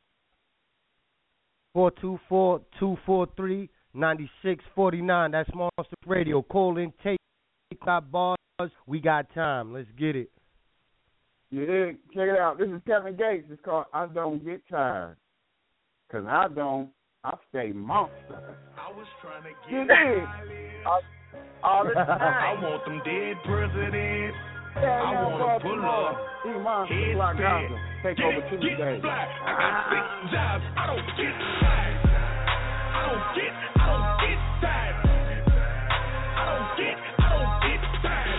424-243-9649. That's Monster Radio. Call in, take our bars. We got time. Let's get it. Yeah, check it out. This is Kevin Gates. It's called I Don't Get Tired. Because I don't. I stay monster. I was trying to get all the time. I want them dead presidents. I want to pull up. Head spin. Take over Tuesday. I got 6 jobs. I don't get tired. I don't get tired. I don't get tired.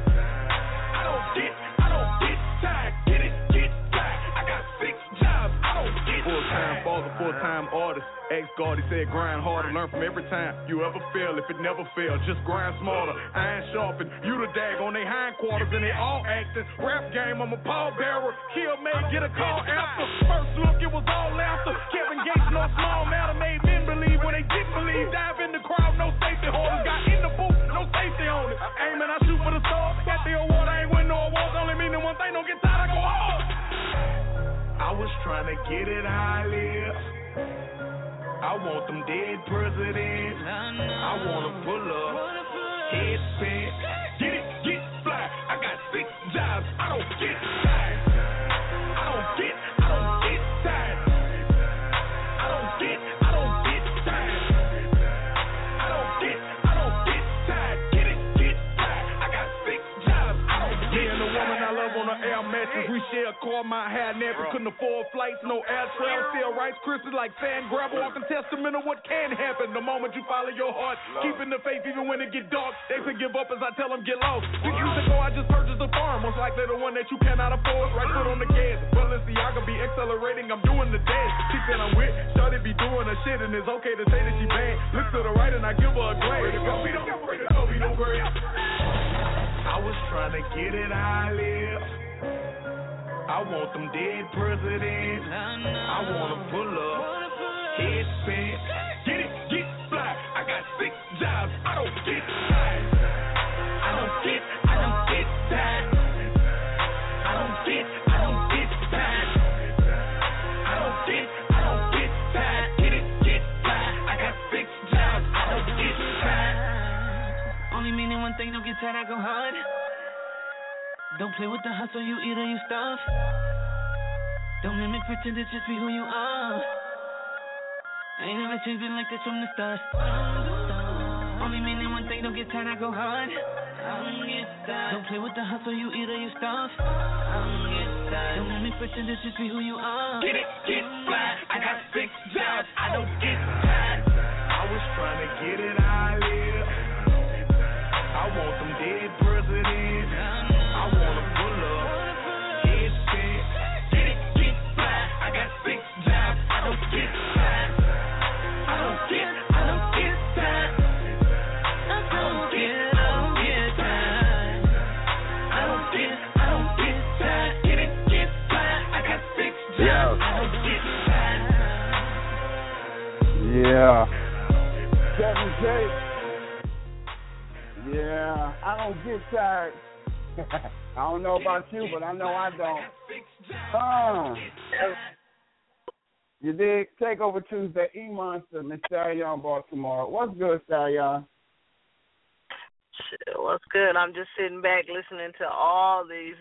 I don't get tired. Get tired. I got 6 jobs. I don't get full-time father, full-time artist. Ex-guard, he said grind harder, learn from every time you ever fail. If it never fails, just grind smarter. Iron sharpen, you the dag on they hindquarters and they all acting. Rap game, I'm a pallbearer. Kill made, get a call after. First look, it was all laughter. Kevin Gates, no small matter, made men believe when they didn't believe. Dive in the crowd, no safety holders. Got in the booth, no safety on it. Aiming, I shoot for the stars. Got the award, I ain't win no awards. Only meaning one thing, don't get tired, I go hard. I was trying to get it how I live. I want them dead presidents. I want to pull up, head spin, get fly. I got 6 jobs. I don't get tired. I don't get tired. I don't get tired. I don't get tired. Get tired. I got 6 jobs. I don't get tired. Me and the woman I love on the air mattress. We share a car, my hair never couldn't afford flights, no air travel. Still Rice Krispies like sand grab, walking testament of what can happen. The moment you follow your heart, keeping the faith even when it get dark. They say give up as I tell them get lost. 6 years ago I just purchased a farm, most likely the one that you cannot afford. Right foot on the gas, Balenciaga be accelerating, I'm doing the dance. She said I'm with, Shawty be doing her shit and it's okay to say that she bad. Look to the right and I give her a glare. We don't grade. I was trying to get it how I live. I want them dead presidents. I want to pull up, head spin, get fly. I got 6 jobs. I don't get tired. I don't get tired. I don't get tired. I don't get tired. Get fly. I got 6 jobs. I don't get tired. Only meaning one thing, don't get tired, I go hard. Don't play with the hustle, you eat or you starve. Don't mimic, pretend to just be who you are. Ain't never changed it like this from the start. Only meaning one thing, don't get tired, I go hard. Don't play with the hustle, you eat or you starve. Don't mimic, pretend to just be who you are. Get fly. I got 6 jobs. I don't get tired. I was trying to get it how I live. I want them dead presidents. I want to pull up, head spin, get fly. I got 6 jobs. I don't get tired. I don't get tired. I don't get tired. I don't get tired. Get fly. I got 6 jobs. I don't get tired. Yeah. Kevin Gates. Yeah, I don't get tired. I don't know about you, but I know I don't. You dig? Takeover Tuesday, E-Monster, Miss Stallion, Baltimore. What's good, Stallion? Shit, what's good? I'm just sitting back listening to all these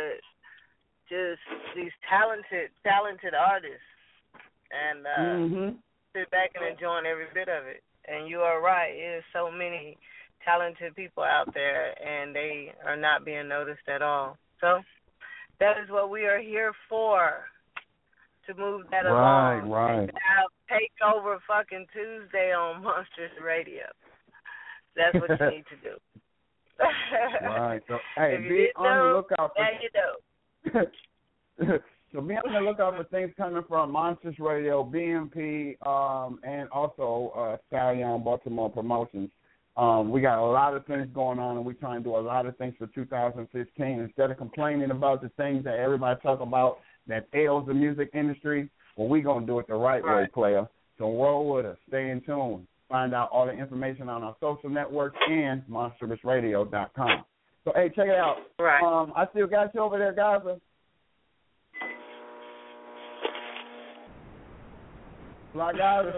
these talented artists. And sit back and enjoying every bit of it. And you are right. There's so many talented people out there, and they are not being noticed at all. So that is what we are here for, to move that along. Right. Take over fucking Tuesday on Monsters Radio. That's what you need to do. Right. So, hey, be on the lookout for. Now you know. So be on the lookout for things coming from Monsters Radio, BMP, and also Stallion Baltimore Promotions. We got a lot of things going on, and we're trying to do a lot of things for 2015. Instead of complaining about the things that everybody talk about that ails the music industry, well, we're going to do it the right way, player. So roll with us. Stay in tune. Find out all the information on our social networks and monsterradio.com. So, hey, check it out. Right. I still got you over there, Gaza. Fly Gaza.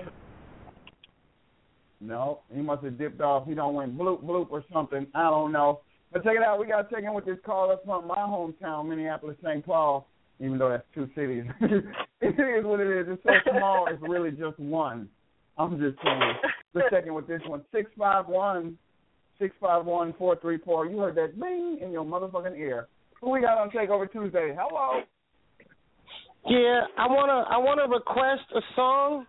No, he must have dipped off. He don't went bloop, bloop or something. I don't know. But check it out. We got to check in with this caller from my hometown, Minneapolis, St. Paul, even though that's two cities. It is what it is. It's so small, it's really just one. I'm just saying. Let's check in with this one. 651-434. You heard that bing in your motherfucking ear. Who we got on Takeover Tuesday? Hello. Yeah, I wanna request a song.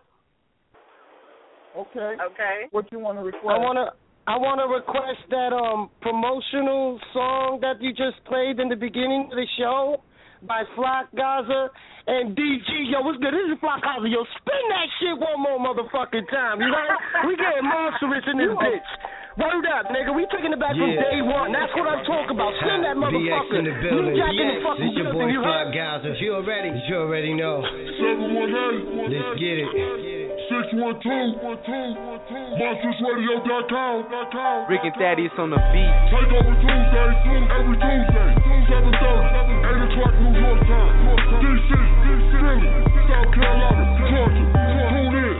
Okay. Okay. What you want to request? I wanna request that promotional song that you just played in the beginning of the show by Flock Gaza and DG. Yo, what's good? This is Flock Gaza. Yo, spin that shit one more motherfucking time. You right? We getting monstrous in this bitch. Word up, nigga. We taking it back from day one. That's what I'm talking about. Send that motherfucker. VX in the building. Jack in the fucking This your boy building. Flock Gaza. You already know. 718. Let's get it. 612. MonstersRadio.com. Rick and Thaddeus on the beat. Takeover Tuesday, every Tuesday, 7:30, 8 o'clock New York time. DC, Philly, South Carolina, Georgia. Tune in.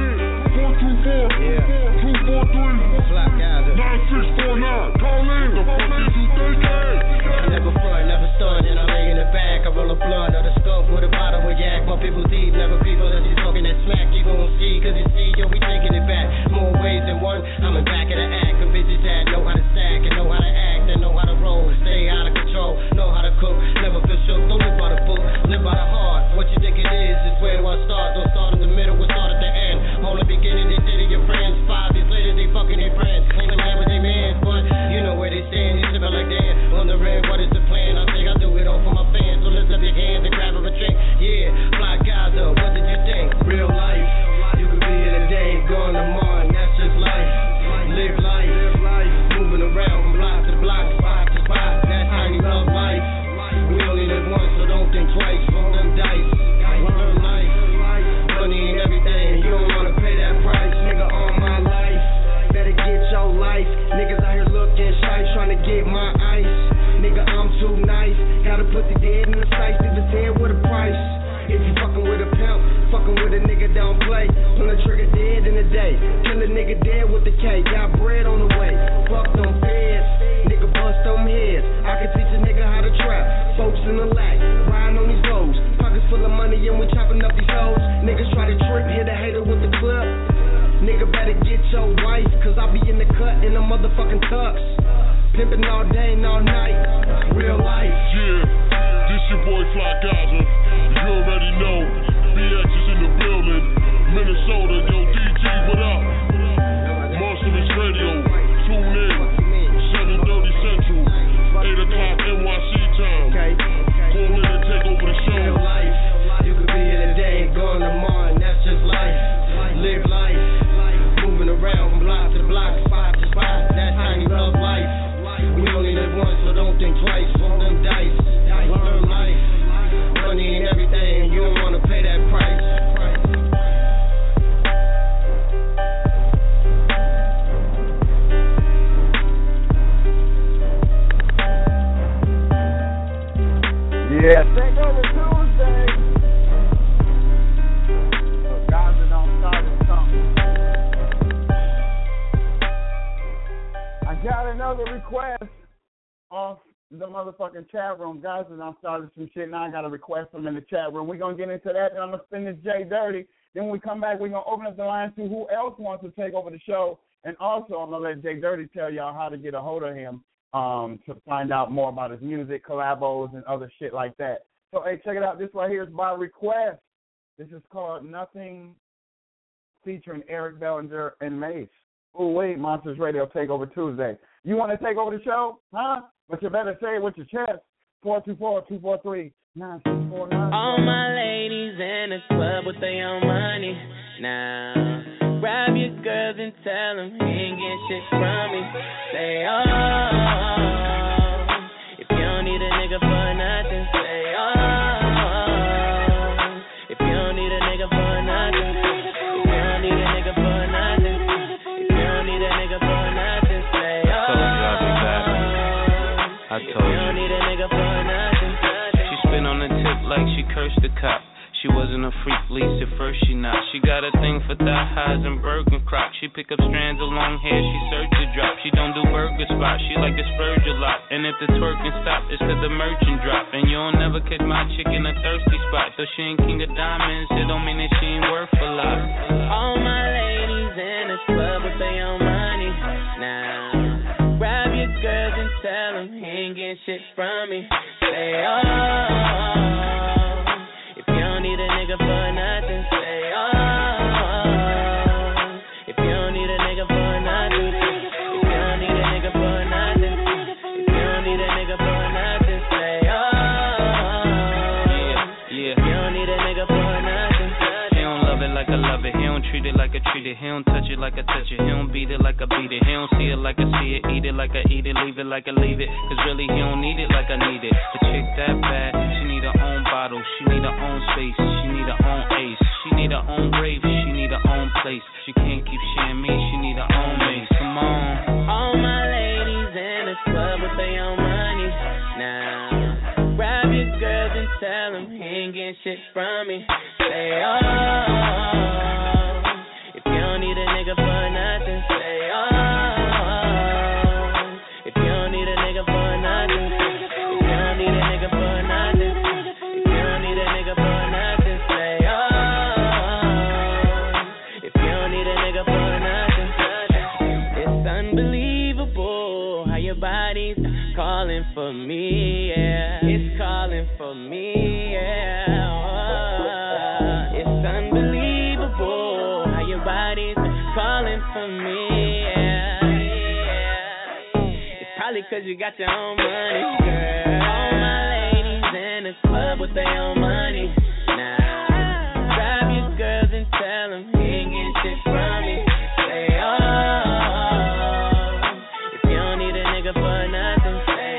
424-243-9649. Call in. The fuck is you thinking? I never front, never stun, and I lay in the back. I roll a blunt or the skunk with a bottle of yak. My people deep, never people that you talking that smack. You gon' see, cause you see, yo, we taking it back. More ways than one, I'm in back of the act. Cause bitches that know how to stack and know how to act and know how to roll. Stay out of control, know how to cook, never feel shook. Don't live by the book, live by the heart. What you think it is where do I start? Don't start in the middle, we'll start at the end. Hold the beginning, they did it, your friends. 5 years later, they fucking their friends. Claiming that with their mans, but you know where they stand. They sipping like Dan. Wondering what is the plan? I think I do it all for my fans. So lift up your hands and grab a drink. Yeah, Fly Gaza, what did you think? Real life, you could be in a day, going to Mars, that's just life. Live life, moving around from block to block, spot to spot. That's how you love life. We only live once, so don't think twice. Roll them dice, learn life. Money and everything, you don't wanna pay that price, nigga. All my life, better get your life. Niggas out here looking shy, trying to get my ice. Nigga, I'm too nice. Gotta put the dead in the sights, leave his head with a price. If you fucking with a pimp, fucking with a nigga, don't play. Pull the trigger dead in the day. Kill a nigga dead with the K. Got bread on the way. Fuck them feds. Nigga bust them heads. I can teach a nigga how to trap. Folks in the lack, riding on these roads. Pockets full of money and we chopping up these hoes. Niggas try to trip, hit a hater with the clip. Nigga better get your wife, cause I be in the cut in the motherfucking tux. Pimpin' all day and all night. Real life. Yeah, this your boy Flock Gaza. You already know. BX is in the building. Minnesota, yo, DG, what up? Monsters Radio. Tune in. 7:30 Central. 8 o'clock NYC time. Call in and take over the show. Real life. You could be in a day, going to Mars, that's just life. Live life. Moving around from block to block, spot to spot. That's how you love life. We only live once, so don't think twice. Roll them dice, learn life. Money and everything, you don't wanna pay that price. Yeah, Takeover Tuesday. So Gaza don't start with something. I got another request off the motherfucking chat room. Gaza done started some shit. Now I got a request from in the chat room. We're going to get into that, and I'm going to spin this J dirty. Then when we come back, we're going to open up the lines to who else wants to take over the show. And also, I'm going to let J Dirty tell y'all how to get a hold of him to find out more about his music, collabos, and other shit like that. So, hey, check it out. This right here is by request. This is called Nothing, featuring Eric Bellinger and Mace. Oh, wait, Monsters Radio Takeover Tuesday. You want to take over the show? Huh? But you better say it with your chest. 424-243-9649. All my ladies in the club with their own money now. Grab your girls and tell them he ain't getting shit from me. Say, oh, if you don't need a nigga for nothing, say, oh, if you don't need a nigga for nothing, if you don't need a nigga for nothing, if you don't need a nigga for nothing, say, oh, I told you. If you don't need a nigga for nothing. She spit on the tip like she cursed the cop. She wasn't a freak, least at first she not. She got a thing for thigh highs and Birkin crocs. She pick up strands of long hair, she search the drop. She don't do burger spots, she like to spurge a lot. And if the twerking stop, it's cause the merchant drop. And you'll never catch my chick in a thirsty spot. Though she ain't king of diamonds, it don't mean that she ain't worth a lot. All my ladies in the club with their own money. Now, grab your girls and tell them he ain't getting shit from me. Say, oh, need a nigga for nothing, say oh. If you don't need a nigga for nothing, if you don't need a nigga for nothing, if you don't need a nigga for nothing, say oh. Yeah. If you don't need a nigga for nothing. He don't love it like I love it, he don't treat it like I treat it, he don't touch it like I touch it, he don't beat it like I beat it, he don't see it like I see it, eat it like I eat it, leave it like I leave it, cause really he don't need it like I need it. The chick that bad, she need her own bottle, she need her own space, she need her own ace, she need her own rave, she need her own place, she can't keep sharing me, she need her own mace, come on. All my ladies in the club with their own money. Now, grab your girls and tell them he ain't getting shit from me. Say oh, if you don't need a nigga for nothing, say oh, if you don't need a nigga for nothing, if you don't need a nigga for nothing, if you don't need a nigga for nothing, say oh, if you don't need a nigga for nothing. It's unbelievable how your body's calling for me, yeah. It's calling for me, yeah. It's unbelievable how your body's calling for me, yeah. It's probably cause you got your own money, girl. All my ladies in the club with their own money. Now, grab your girls and tell them he ain't getting shit from me. Say, oh, if you don't need a nigga for nothing, say,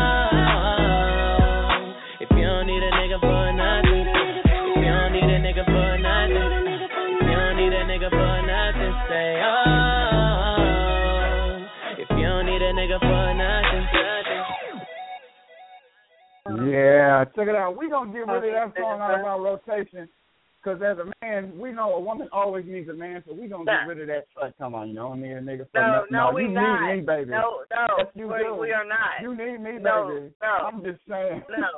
oh, if you don't need a nigga for nothing, if you don't need a nigga for nothing, if you don't need a nigga for nothing, say, oh, if you don't need a nigga for nothing. Yeah, check it out. We're going to get rid of that song out of our rotation because as a man, we know a woman always needs a man, so we're going to get rid of that track. Come on, you don't need a nigga for nothing. No, you not. need me, baby. No, yes, you do. We are not. You need me, baby. No. I'm just saying. No.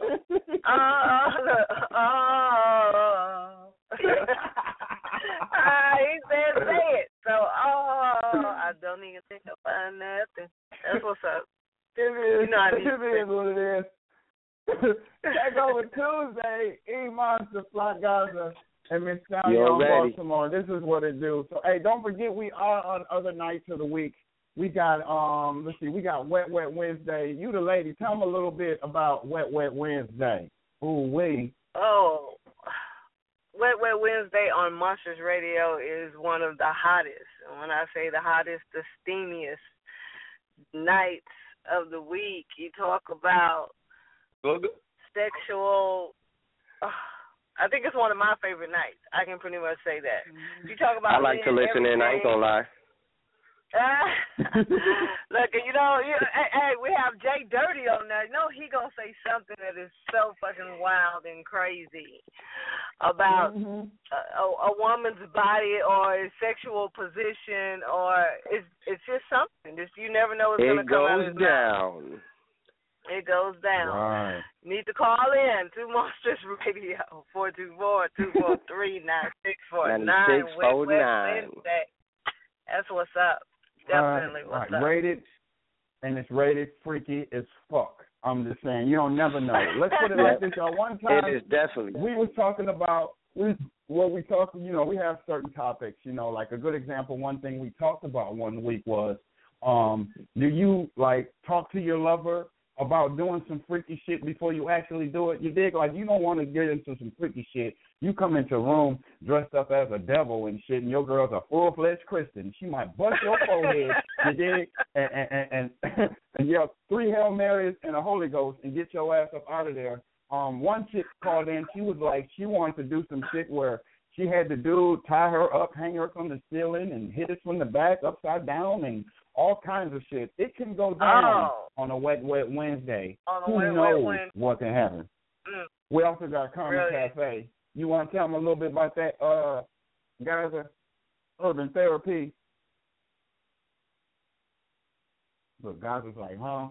He said say it. So, I don't even think about nothing. That's what's up. It is. You know it is what it is. Take over Tuesday, E-Monster, Fly Gaza, and Miss Sound on Baltimore. This is what it do. So, hey, don't forget we are on other nights of the week. We got, let's see, we got Wet Wednesday. You the lady, tell them a little bit about Wet Wednesday. Ooh-wee. Oh, Wet Wednesday on Monsters Radio is one of the hottest. And when I say the hottest, the steamiest nights of the week. You talk about sexual. I think it's one of my favorite nights. I can pretty much say that. You talk about. I like to listen in. I ain't gonna lie. Look, hey, we have Jay Dirty on there. You know he gonna say something that is so fucking wild and crazy about a woman's body or a sexual position, or it's just something. Just you never know what's gonna come out of his mouth. It goes down. Right. Need to call in to Monsters Radio 424-243-9649. That's what's up. Definitely what's up. Rated, and it's rated freaky as fuck. I'm just saying, you don't never know. Let's put it like this, y'all. One time, it is definitely. We was talking about we have certain topics, like a good example. One thing we talked about one week was, do you like talk to your lover about doing some freaky shit before you actually do it. You dig? Like, you don't want to get into some freaky shit. You come into a room dressed up as a devil and shit, and your girl's a full-fledged Christian. She might bust your forehead, you dig? And yell 3 Hail Marys and a Holy Ghost and get your ass up out of there. One chick called in. She was like, she wanted to do some shit where she had the dude tie her up, hang her from the ceiling, and hit us from the back upside down and all kinds of shit. It can go down on a wet Wednesday. Who knows what can happen? We also got Karma Cafe. You want to tell them a little bit about that, guys? Urban Therapy. Look, guys was like, huh?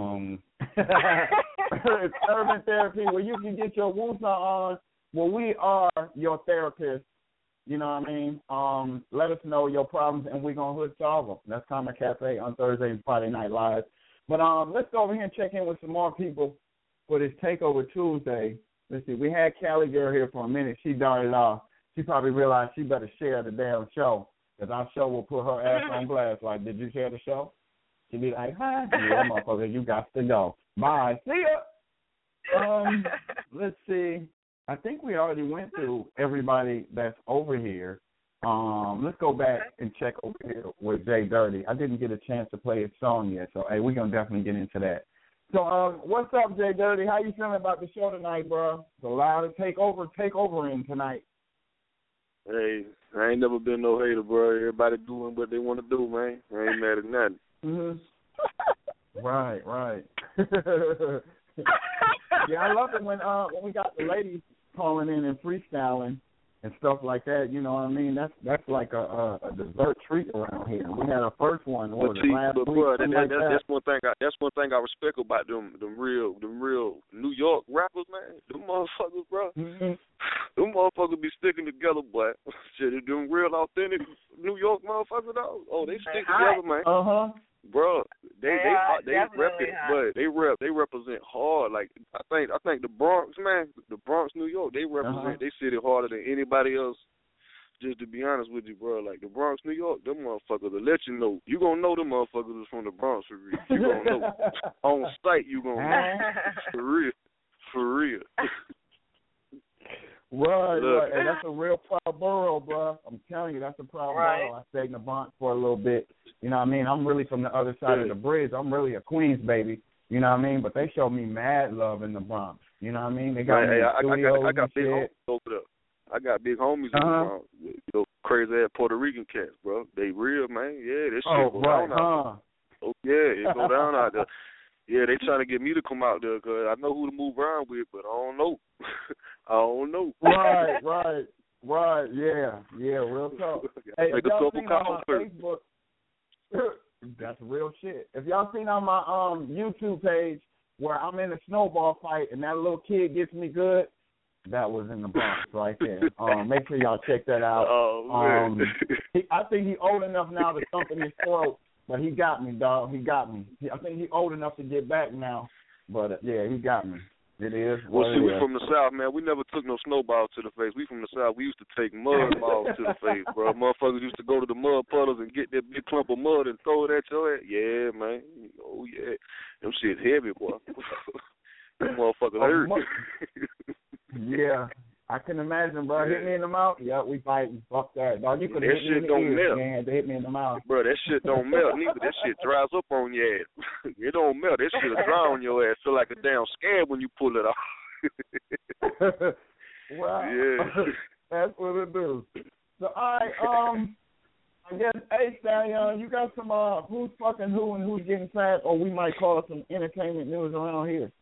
It's Urban Therapy where you can get your wounds on. Well, we are your therapists. You know what I mean? Let us know your problems, and we're going to hood solve them. That's Karma Cafe on Thursday and Friday Night Live. But let's go over here and check in with some more people for this Takeover Tuesday. Let's see. We had Cali Girl here for a minute. She darted off. She probably realized she better share the damn show, because our show will put her ass on blast. Like, did you share the show? She'd be like, hi. Yeah, motherfucker, you got to go. Bye. See ya. Let's see. I think we already went through everybody that's over here. Let's go back and check over here with Jay Dirty. I didn't get a chance to play his song yet, so, hey, we're going to definitely get into that. So, what's up, Jay Dirty? How you feeling about the show tonight, bro? It's a lot of takeover in tonight. Hey, I ain't never been no hater, bro. Everybody doing what they want to do, man. I ain't mad at nothing. Mm-hmm. Right. Yeah, I love it when we got the ladies calling in and freestyling and stuff like that. You know what I mean? That's like a dessert treat around here. We had our first one. What was it, last week? Bro, that's one thing I respect about them real New York rappers, man. Them motherfuckers, bro. Mm-hmm. Them motherfuckers be sticking together, boy. Shit, them real authentic New York motherfuckers, though. Oh, they stick together, man. Bro, they rep it, but they represent hard. Like I think the Bronx, man, the Bronx, New York, they represent they city harder than anybody else. Just to be honest with you, bro, like the Bronx, New York, them motherfuckers will let you know. You gonna know them motherfuckers is from the Bronx for real. You gonna know on sight. You gonna know for real. Right. And that's a real proud borough, bro. I'm telling you, that's a proud borough. I stayed in the Bronx for a little bit. You know what I mean? I'm really from the other side of the bridge. I'm really a Queens baby. You know what I mean? But they showed me mad love in the Bronx. You know what I mean? They got me in studios I got big homies over there. I got big homies in the Bronx. You know, crazy ass Puerto Rican cats, bro. They real, man. Yeah, this shit go down out there. Oh, yeah, it go down out there. Yeah, they trying to get me to come out there because I know who to move around with, but I don't know. Right. Yeah, real talk. Hey, if y'all seen on my Facebook, that's real shit. If y'all seen on my YouTube page where I'm in a snowball fight and that little kid gets me good, that was in the Bronx right there. Make sure y'all check that out. I think he's old enough now to thump in his throat. But he got me, dog. He got me. I think he's old enough to get back now. But, yeah, he got me. It is. Well, see, we from the South, man. We never took no snowballs to the face. We from the South. We used to take mud balls to the face, bro. Motherfuckers used to go to the mud puddles and get that big clump of mud and throw it at your head. Yeah, man. Oh, yeah. Them shit's heavy, boy. Them motherfuckers hurt. Yeah. I can imagine, bro. Hit me in the mouth. Yeah, we fighting. Fuck that, dog. You could hit me in the ear. You had to hit me in the mouth. Bro, that shit don't melt neither. That shit dries up on your ass. It don't melt. That shit'll dry on your ass. Feel like a damn scab when you pull it off. Wow. Yeah. That's what it do. So, all right, I guess, hey, Stallion, you got some who's fucking who and who's getting fat, or we might call it some entertainment news around here.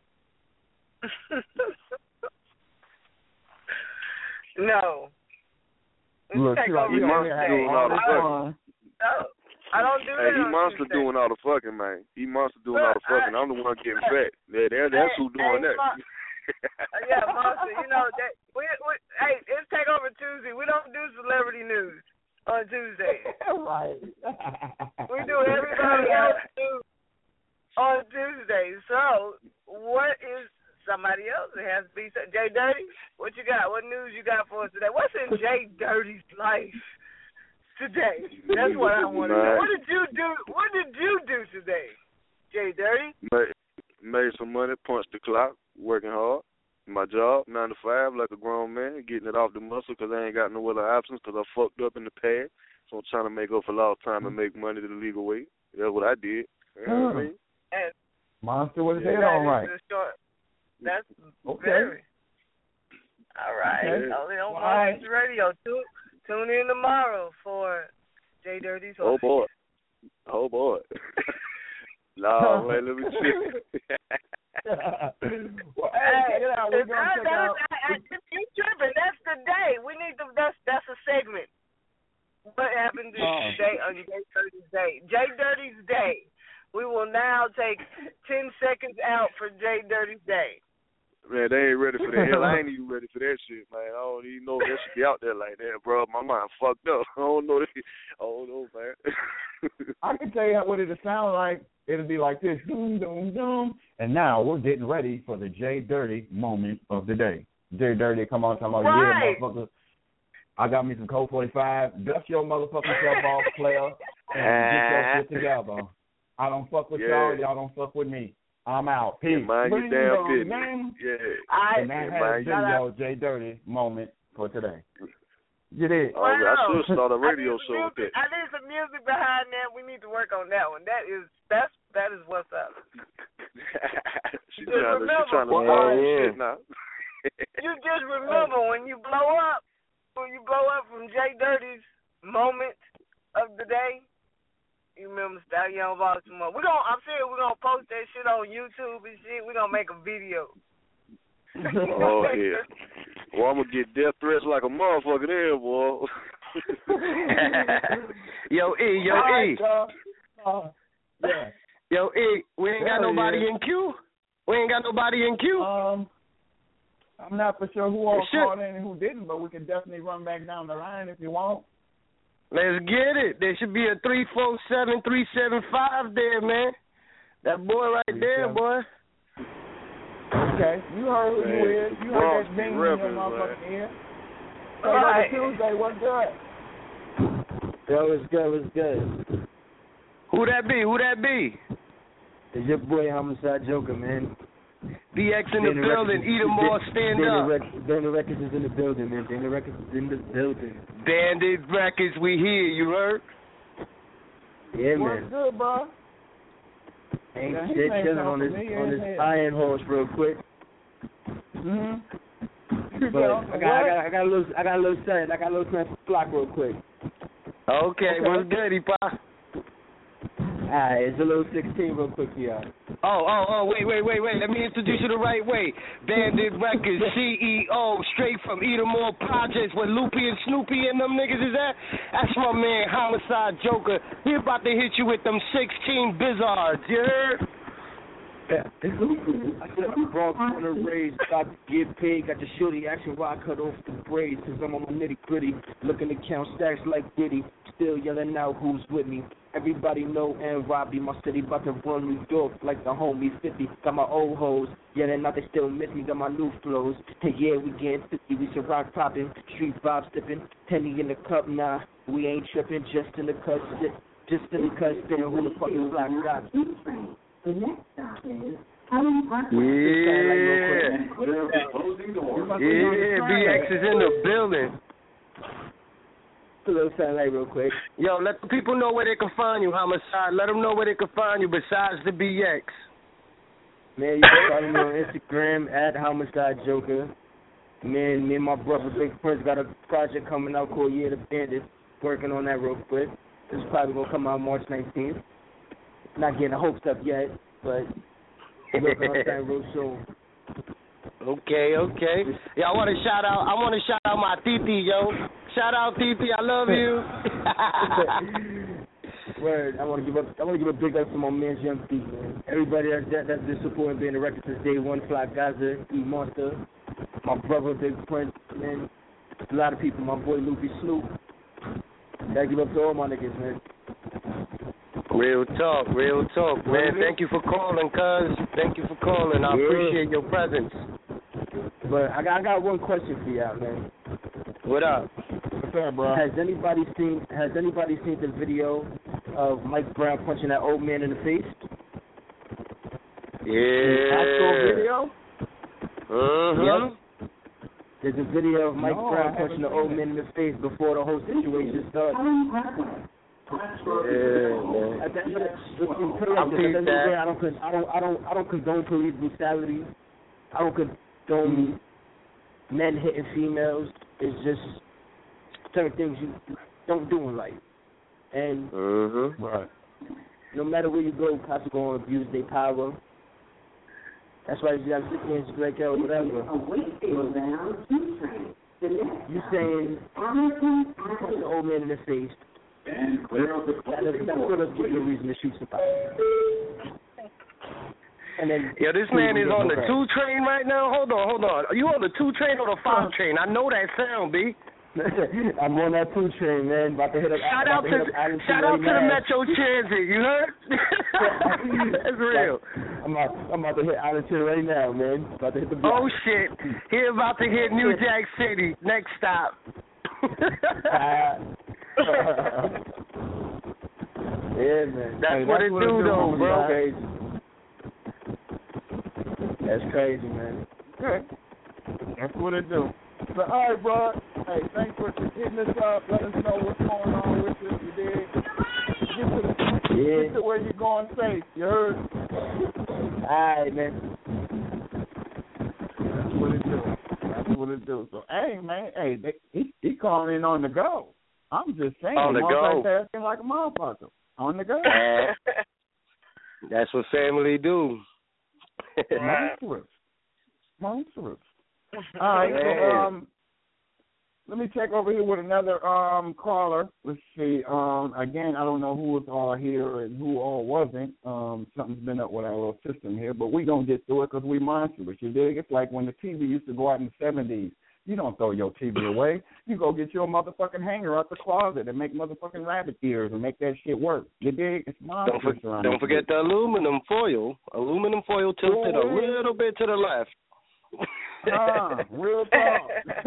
No. Look, he monster doing all the fucking. I don't do that. Hey, he monster doing all the fucking, man. He monster doing all the fucking. I'm the one getting fat. Yeah, that's who doing that. Yeah, monster. You know that. Hey, it's Takeover Tuesday. We don't do celebrity news on Tuesday. Right. We do everybody else news on Tuesday. So, what is somebody else that has to be Jay Dirty? What you got? What news you got for us today? What's in Jay Dirty's life today? That's what I want to know. What did you do? What did you do today, Jay Dirty? made some money, punched the clock, working hard. My job, 9 to 5, like a grown man, getting it off the muscle because I ain't got no other options because I fucked up in the past. So I'm trying to make up for lost time and make money the legal way. That's what I did. You know what I mean? Monster with his head on right. That's okay. Very. All right. Okay. Only on Right. Monsters Radio. Tune in tomorrow for J Dirty's. Oh, boy. Oh, boy. No, man, let me chill. Well, hey, check it out. We're gonna check out. You tripping? That's the day. We need to. That's a segment. What happened today on J Dirty's Day? J Dirty's Day. We will now take 10 seconds out for J Dirty's Day. Man, they ain't ready for that. Hell, I ain't even ready for that shit, man. I don't even know if that should be out there like that, bro. My mind fucked up. I don't know, man. I can tell you what it'll sound like. It'll be like this, doom, doom, doom. And now we're getting ready for the J Dirty moment of the day. J Dirty, come on, talking about, yeah, motherfucker. I got me some Colt 45. Dust your motherfucking self off, player, and get your shit together. I don't fuck with y'all. Y'all don't fuck with me. I'm out. Peace. Mind your damn business. Yeah. And that has been your J Dirty moment for today. You did. I should start a radio show with that. I need some music behind that. We need to work on that one. That is what's up. She's trying to shit now. You just remember when you blow up from J Dirty's moment of the day. You remember Stallion Baltimore. I'm serious, we're gonna post that shit on YouTube and shit. We're gonna make a video. Oh yeah. Well, I'm gonna get death threats like a motherfucker there, boy. Yo, E. Yeah. Yo, E, we ain't got nobody in queue? We ain't got nobody in queue? I'm not for sure who all called in and who didn't, but we can definitely run back down the line if you want. Let's get it. There should be a 347-375 there, man. That boy right there, boy. Okay, you heard who you is. You heard that ding in your motherfucking ear. Hey, Tuesday, what's good? Yo, what's good? Who that be? It's your boy Homicide Joker, man. BX in the building. Eat 'em all, stand up. Bandit Records is in the building, man. Bandit Records is in the building. Bandit Records, we here, you heard? Yeah, man. What's good, bro? Ain't shit, chilling on this iron horse real quick. But I got a little something for Flock real quick. Okay, what's good, Epa? Alright, it's a little 16 real quick for y'all. Oh, wait. Let me introduce you the right way. Bandit Records, CEO, straight from Eat 'em All Projects, where Loopy and Snoopy and them niggas is at. That's my man, Homicide Joker. He about to hit you with them 16 bizarres, you heard? Yeah, it's Loopy. I said I'm Bronx on the raise, about to get paid, got the shorty action while I cut off the braids, cause I'm on my nitty gritty, looking to count stacks like Diddy, still yelling out who's with me. Everybody know and Robbie, my city about to run New York like the homies 50. Got my old hoes, yeah, they not they still miss me. Got my new flows, hey, yeah, we getting 50. We should rock popping, street vibe stepping. Penny in the cup, nah, we ain't tripping. Just in the cut, just in the cut, spinning. Who the fuck is Black God? Yeah. BX is in the building. A little satellite real quick. Yo, let the people know where they can find you, Homicide. Let them know where they can find you besides the BX. Man, you can find me on Instagram at Homicide Joker. Me and my brother Big Prince got a project coming out called Year the Bandit. Working on that real quick. It's probably going to come out March 19th. Not getting the hopes up yet, but working on that real soon. Okay. Yeah, I want to shout out my Titi, yo. Shout out Titi, I love you. Word, I want to give a big up to my man Young T, man. Everybody that's been supporting Bandit Records since day one. Fly Gaza, E Monster, my brother Big Prince, man. A lot of people. My boy Loopy Snoop. Gotta give up to all my niggas, man. Real talk, man. Thank you for calling, cuz. Thank you for calling. I appreciate your presence. But I got one question for y'all, man. What up? What's up, bro? Has anybody seen the video of Mike Brown punching that old man in the face? Actual video? Yep. There's a video of Mike Brown punching the old man in the face before the whole situation started. I don't condone police brutality. I don't condone men hitting females. It's just certain things you don't do in life. And right. No matter where you go, cops are going to abuse their power. That's why you got to sit there and strike out whatever. You saying punch the old man in the face. That's going to give you a reason to shoot somebody. And then, this man is on the 2 train right now. Hold on. Are you on the 2 train or the 5 train? I know that sound, B. I'm on that 2 train, man. About to hit up. Shout out to the Metro Transit. You heard? That's real. I'm about to hit Arlington right now, man. About to hit the block. Oh shit! He about to hit New Jack City. Next stop. Yeah, man. That's what it do, though, bro. That's crazy, man. Okay. That's what it do. So, all right, bro. Hey, thanks for hitting us up. Let us know what's going on with you. You did. Get to where you're going safe. You heard? All right, man. That's what it do. So, hey, man. Hey, he calling in on the go. I'm just saying. On the go. Asking like a motherfucker. On the go. That's what family do. Monstrous. All right, so, let me check over here with another caller. Let's see. Again, I don't know who was all here and who all wasn't. Something's been up with our little system here, but we gonna get through it because we monstrous. You dig? It's like when the TV used to go out in the 70s. You don't throw your TV away. You go get your motherfucking hanger out the closet and make motherfucking rabbit ears and make that shit work. You dig? It's monstrous. Don't forget the aluminum foil. Aluminum foil tilted a little bit to the left. Real talk.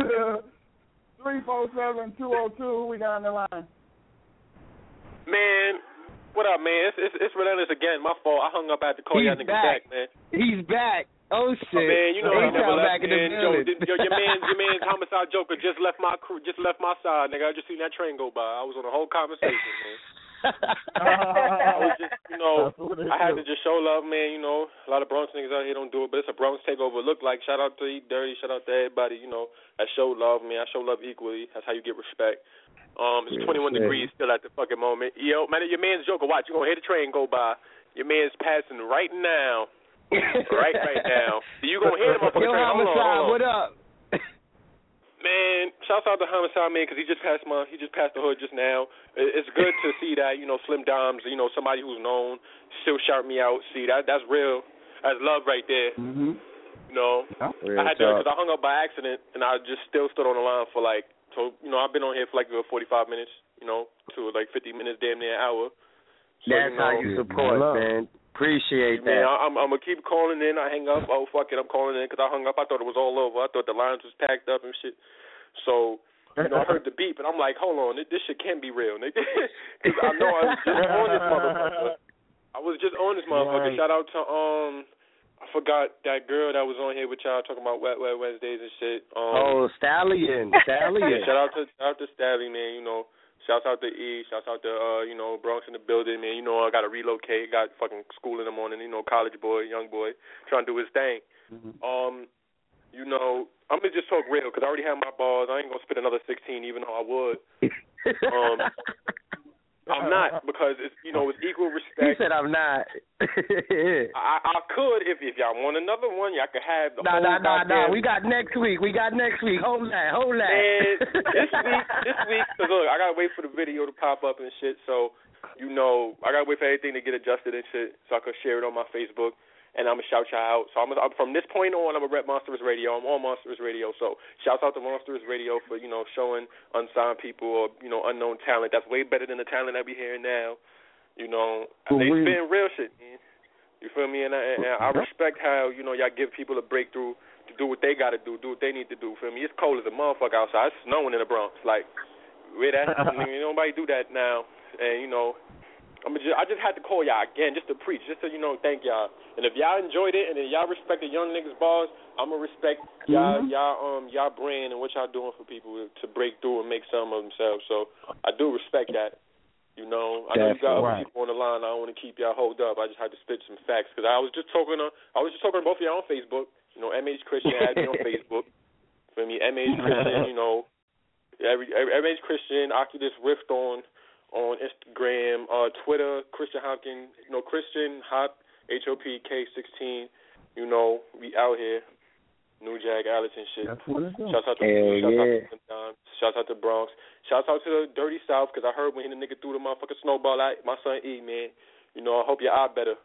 347-202. We got on the line. Man, what up, man? It's Relentless again. My fault. I hung up at the call. Y'all niggas back, man. He's back. Oh shit! Oh, man, you know I never left, back in the man. Your man's homicide Joker just left my crew, just left my side, nigga. I just seen that train go by. I was on a whole conversation, man. I was just, I had to just show love, man. A lot of Bronx niggas out here don't do it, but it's a Bronx takeover. Look like, shout out to E Dirty, shout out to everybody, that show love, man. I show love equally. That's how you get respect. It's 21 degrees still at the fucking moment. Yo, man, your man's Joker. Watch, you gonna hear the train go by. Your man's passing right now. right now. So you gonna hear the motherfucking train. Hold on. What up? Man, shouts out to Homicide, man, because he just passed the hood just now. It's good to see that, Slim Doms, somebody who's known, still shout me out. See, that's real. That's love right there. Mm-hmm. I had to, because I hung up by accident, and I just still stood on the line for I've been on here for 45 minutes, to 50 minutes, damn near an hour. So, that's how you support, man. Appreciate that. Man, I'm going to keep calling in. I hang up. Oh, fuck it. I'm calling in because I hung up. I thought it was all over. I thought the lines was packed up and shit. So, I heard the beep, and I'm like, hold on. This shit can't be real, nigga. Because I know I was just on this motherfucker. Right. Shout out to, I forgot that girl that was on here with y'all talking about Wet Wednesdays and shit. Stallion. Shout out to Stallion, man, Shouts out to E. Shouts out to, Bronx in the building, man. I got to relocate. Got fucking school in the morning, college boy, young boy, trying to do his thing. Mm-hmm. I'm going to just talk real because I already have my bars. I ain't going to spit another 16 even though I would. I'm not because it's, it's equal respect. He said I'm not. I could if y'all want another one. Y'all could have the whole No. We got next week. Hold that. Man, this week, because look, I got to wait for the video to pop up and shit, so, I got to wait for everything to get adjusted and shit so I could share it on my Facebook. And I'm going to shout y'all out. So I'm from this point on, I'm going to rep Monstrous Radio. I'm on Monstrous Radio. So shouts out to Monstrous Radio for, showing unsigned people or, unknown talent. That's way better than the talent that we hearing now. They spitting real shit, man. You feel me? And I respect how, y'all give people a breakthrough to do what they got to do what they need to do. Feel me? It's cold as a motherfucker outside. It's snowing in the Bronx. Like, nobody do that now. And, I just had to call y'all again just to preach, just to, thank y'all. And if y'all enjoyed it and if y'all respect the young niggas bars, I'm going to respect y'all brand and what y'all doing for people to break through and make some of themselves. So I do respect that. I know you got other people on the line. I don't want to keep y'all hold up. I just had to spit some facts because I was just talking to both of y'all on Facebook. MH Christian had me on Facebook. For me, MH Christian, MH Christian, Oculus Rift on Instagram, Twitter, Christian Hopkins, Christian Hop, HOPK16. We out here. New Jag, Allison shit. That's what it's doing. Shouts out to Bronx. Shouts out to the Dirty South, because I heard when the nigga threw the motherfucking snowball at my son E, man. I hope your eye better.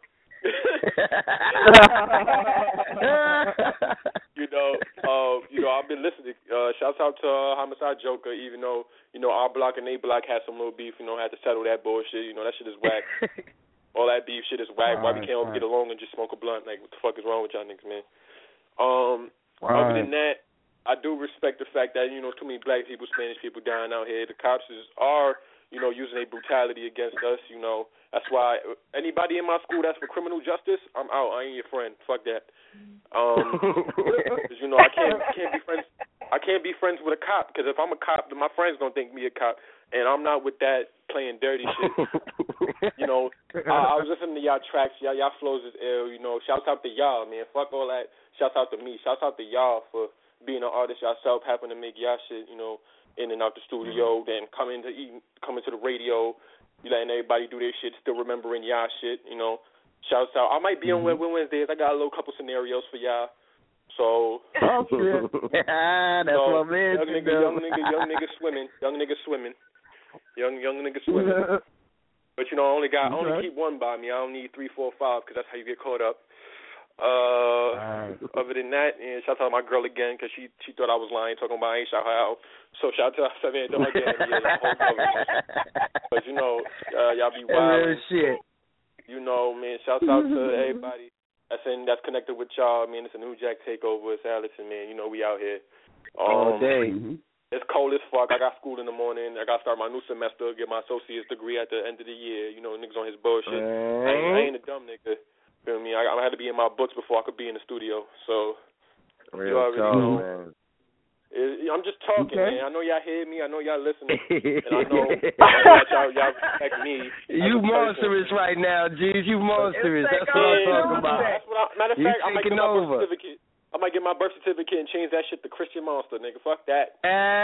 I've been listening. Shouts out to Homicide Joker, even though, our block and A block had some little beef, had to settle that bullshit. That shit is whack. All that beef shit is whack. Why we can't all get along and just smoke a blunt? Like, what the fuck is wrong with y'all niggas, man? Other than that, I do respect the fact that, too many black people, Spanish people dying out here. The cops are, using their brutality against us, That's why anybody in my school that's for criminal justice, I'm out. I ain't your friend. Fuck that. Cause, I can't be friends. I can't be friends with a cop, because if I'm a cop, then my friends gonna think me a cop, and I'm not with that playing dirty shit. I was listening to y'all tracks. Y'all flows is ill. Shouts out to y'all, man. Fuck all that. Shouts out to me. Shouts out to y'all for being an artist yourself, happen to make y'all shit, in and out the studio, then coming to the radio, letting everybody do their shit, still remembering y'all shit, Shouts out. I might be on Wednesdays. I got a little couple scenarios for y'all. So that's what I'm into. Young nigga swimming. Young nigga swimming. But I only keep one by me. I don't need 3, 4, 5, because that's how you get caught up. Other than that, and shout out to my girl again, because she thought I was lying, talking about I ain't shout her out. So shout out to Savannah again. But y'all be wild. Shit. Man, shout out to everybody that's connected with y'all. Man, it's a New Jack takeover. It's Allison, man. We out here. All day. It's cold as fuck. I got school in the morning. I got to start my new semester, get my associate's degree at the end of the year. Niggas on his bullshit. I ain't a dumb nigga. Feel me? I had to be in my books before I could be in the studio. So you already know. Man. I'm just talking, man. I know y'all hear me. I know y'all listening. And I know y'all respect me. You monstrous right now, G's. You monstrous. That's what I'm talking about. Matter of fact, I might get my birth certificate. I might get my birth certificate and change that shit to Christian Monster, nigga. Fuck that.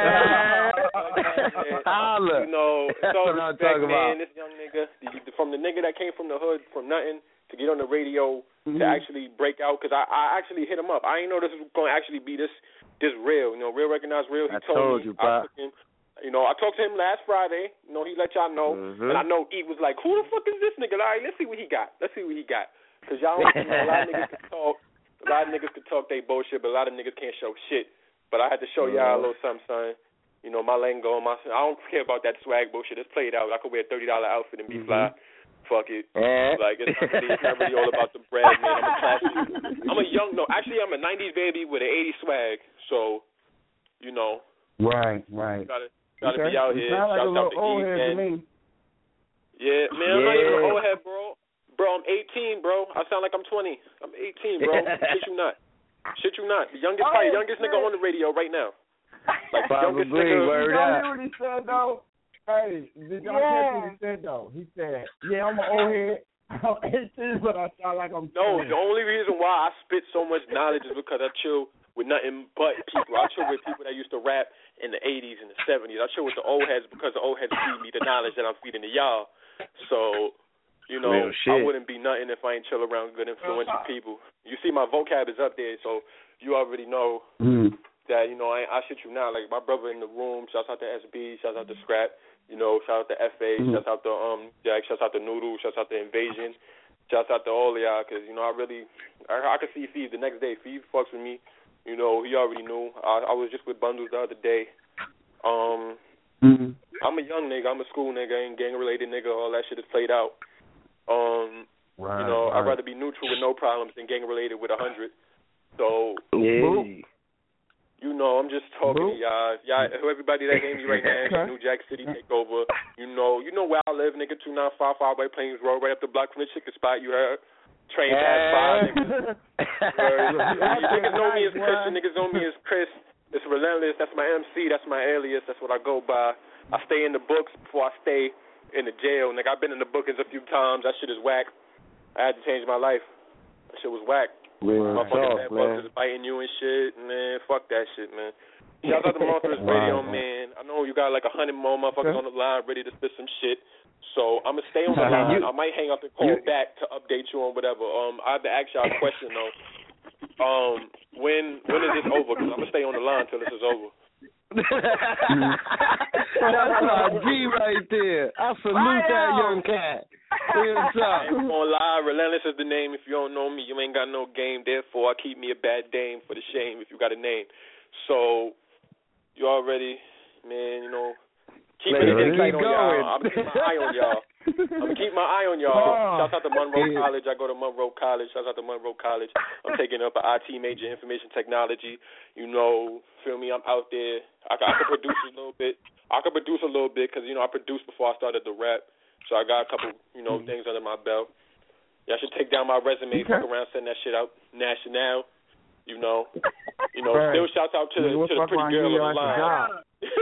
Holla. It's all respect, man. This young nigga, from the nigga that came from the hood, from nothing, to get on the radio, to actually break out, because I actually hit him up. I didn't know this was going to actually be this real. Real recognized real. He told me. I talked to him last Friday. He let y'all know. And I know E was like, who the fuck is this nigga? All right, let's see what he got. Because y'all don't a lot of niggas can talk. A lot of niggas can talk they bullshit, but a lot of niggas can't show shit. But I had to show y'all a little something, son. My lingo, I don't care about that swag bullshit. It's played out. I could wear a $30 outfit and be fly. Fuck it. Like, it's not really all about the bread, man. I'm a classy. I'm a 90s baby with an 80s swag. So, Right. Gotta be out here. Sound like a little old head to me. Yeah, man, I'm not even an old head, bro. Bro, I'm 18, bro. I sound like I'm 20. I'm 18, bro. Shit you not. The youngest nigga on the radio right now. Like, the youngest nigga. Word up. What he said, though? Hey, did y'all catch what he said, though? He said, I'm an old head. I'm 18, but I sound like I'm 20. No, the only reason why I spit so much knowledge is because I chill with nothing but people. I chill with people that used to rap in the 80s and the 70s. I chill with the old heads because the old heads feed me the knowledge that I'm feeding to y'all. So, I wouldn't be nothing if I ain't chill around good, influential people. You see my vocab is up there, so you already know that, I shit you now. Like, my brother in the room, shouts out to SB, shouts out to Scrap, shout out to FA, shouts out to Jack, shouts out to Noodle, shouts out to Invasion, shouts out to all of y'all, because, I could see Feed the next day. Feed fucks with me. He already knew. I was just with Bundles the other day. I'm a young nigga. I'm a school nigga. Ain't gang-related nigga. All that shit is played out. I'd rather be neutral with no problems than gang-related with 100. So, You know, I'm just talking to y'all. Everybody that gave me right now, New Jack City Takeover. You know where I live, nigga. 2955 White Plains Road, right up the block from the chicken spot. You heard? Train past 5. Niggas know me as Chris. Niggas know me as Chris. It's Relentless. That's my MC. That's my alias. That's what I go by. I stay in the books before I stay in the jail. Nigga, I've been in the bookings a few times. That shit is whack. I had to change my life. That shit was whack. Motherfuckers that bugs is biting you and shit. Man, fuck that shit, man. Shout out to Monsters Radio, man. I know you got like 100 more motherfuckers on the line ready to spit some shit. So I'm going to stay on the line. I might hang up and call back to update you on whatever. I have to ask y'all a question, though. When is this over? Because I'm going to stay on the line until this is over. That's my G right there. I salute that young cat. I ain't gonna lie, Relentless is the name. If you don't know me, you ain't got no game. Therefore, I keep me a bad dame for the shame if you got a name. So, you already, man, you know, keep it tight on y'all. I'm gonna keep my eye on y'all. I'm gonna keep my eye on y'all. Shout out to Monroe College. I go to Monroe College. Shout out to Monroe College. I'm taking up an IT major, information technology. You know, feel me? I'm out there. I can produce a little bit. I because, you know, I produced before I started the rap. So I got a couple, you know, things under my belt. Y'all should take down my resume, fuck around, send that shit out national. You know. Right. Still shouts out to the pretty girl on the line.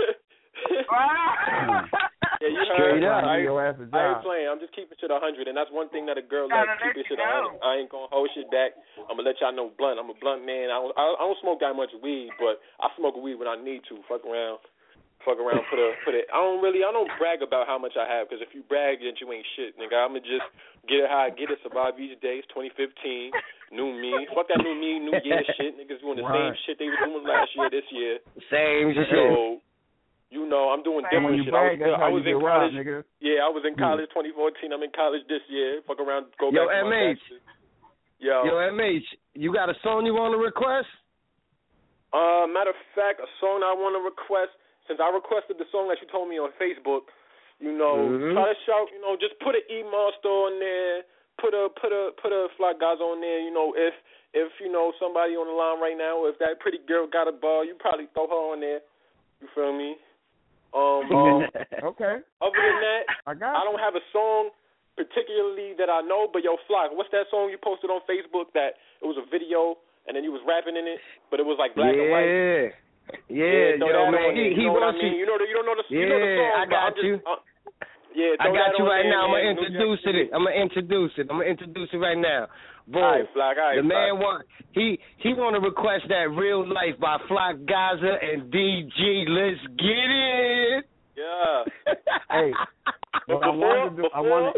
Yeah, you heard. I ain't playing. I'm just keeping shit 100, and that's one thing that a girl likes. Keep shit 100. I ain't gonna hold shit back. I'm gonna let y'all know blunt. I'm a blunt man. I don't smoke that much weed, but I smoke weed when I need to. Fuck around, put it. I don't brag about how much I have, because if you brag, then you ain't shit, nigga. I'ma just get it how I get it, survive each day. It's 2015, new me. Fuck that new me, new year shit. Niggas doing the same shit they were doing last year, this year. Same shit. So, you know, I'm doing different shit. I was in college. Nigga. Yeah, I was in college 2014. I'm in college this year. Fuck around, go back to my shit. Yo, MH, you got a song you want to request? Matter of fact, a song I want to request. Since I requested the song that you told me on Facebook, you know, try to shout, you know, just put an E-Monster on there, put a Fly Gaza on there. You know, if you know somebody on the line right now, if that pretty girl got a ball, you probably throw her on there. You feel me? Okay. Other than that, I don't have a song particularly that I know, but yo, Fly, what's that song you posted on Facebook that it was a video and then you was rapping in it, but it was like black and white? Yeah, yo, man, he wants you. You don't know the song. I got you. I got you right now. I'm gonna introduce it. I'm gonna introduce it right now. Boy, all right, Flag, the man he want to request that Real Life by Flock Gaza and DG. Let's get it. Yeah. Hey, what I want to do, I want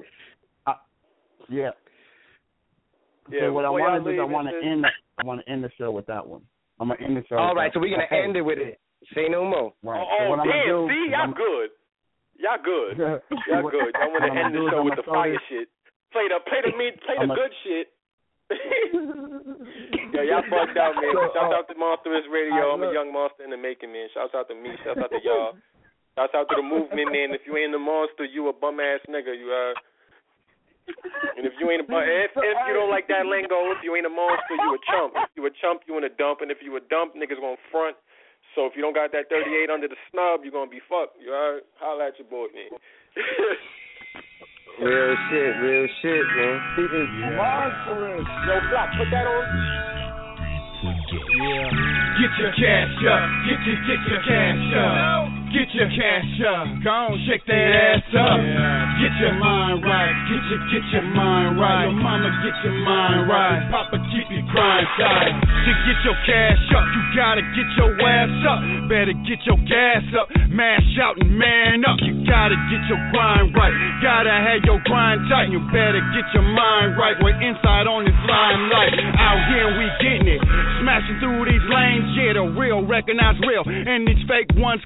to end the show with that one. I'm gonna end the show. All right, so we're gonna end it with it. Say no more. Right. Oh, damn! See, y'all good. Y'all good. Y'all want to end the show with the fire shit. Play the good shit. Yo, y'all bugged out, man. Shout out to Monsters Radio. I'm a young monster in the making, man. Shout out to me. Shout out to y'all. Shout out to the movement, man. If you ain't the monster, you a bum ass nigga. You And if you ain't if you don't like that lingo, if you ain't a monster, you a chump. If you a chump, you in a dump. And if you a dump, niggas gonna front. So if you don't got that 38 under the snub, you gonna be fucked. You heard? Holla at your boy, man. Real shit, man. It is monstrous. Yo, Flock, put that on. Yeah. Get your cash up. Get your cash up. Get your cash up. Go on, shake that ass up. Yeah. Get your mind right. Get your mind right. Your mama get your mind right. Papa keep your grind tight. To get your cash up, you gotta get your ass up. Better get your gas up. Mash out and man up. You gotta get your grind right. Gotta have your grind tight. You better get your mind right. We're inside on this limelight. Out here we getting it. Smashing through these lanes. Yeah, the real recognize real. And these fake ones complain.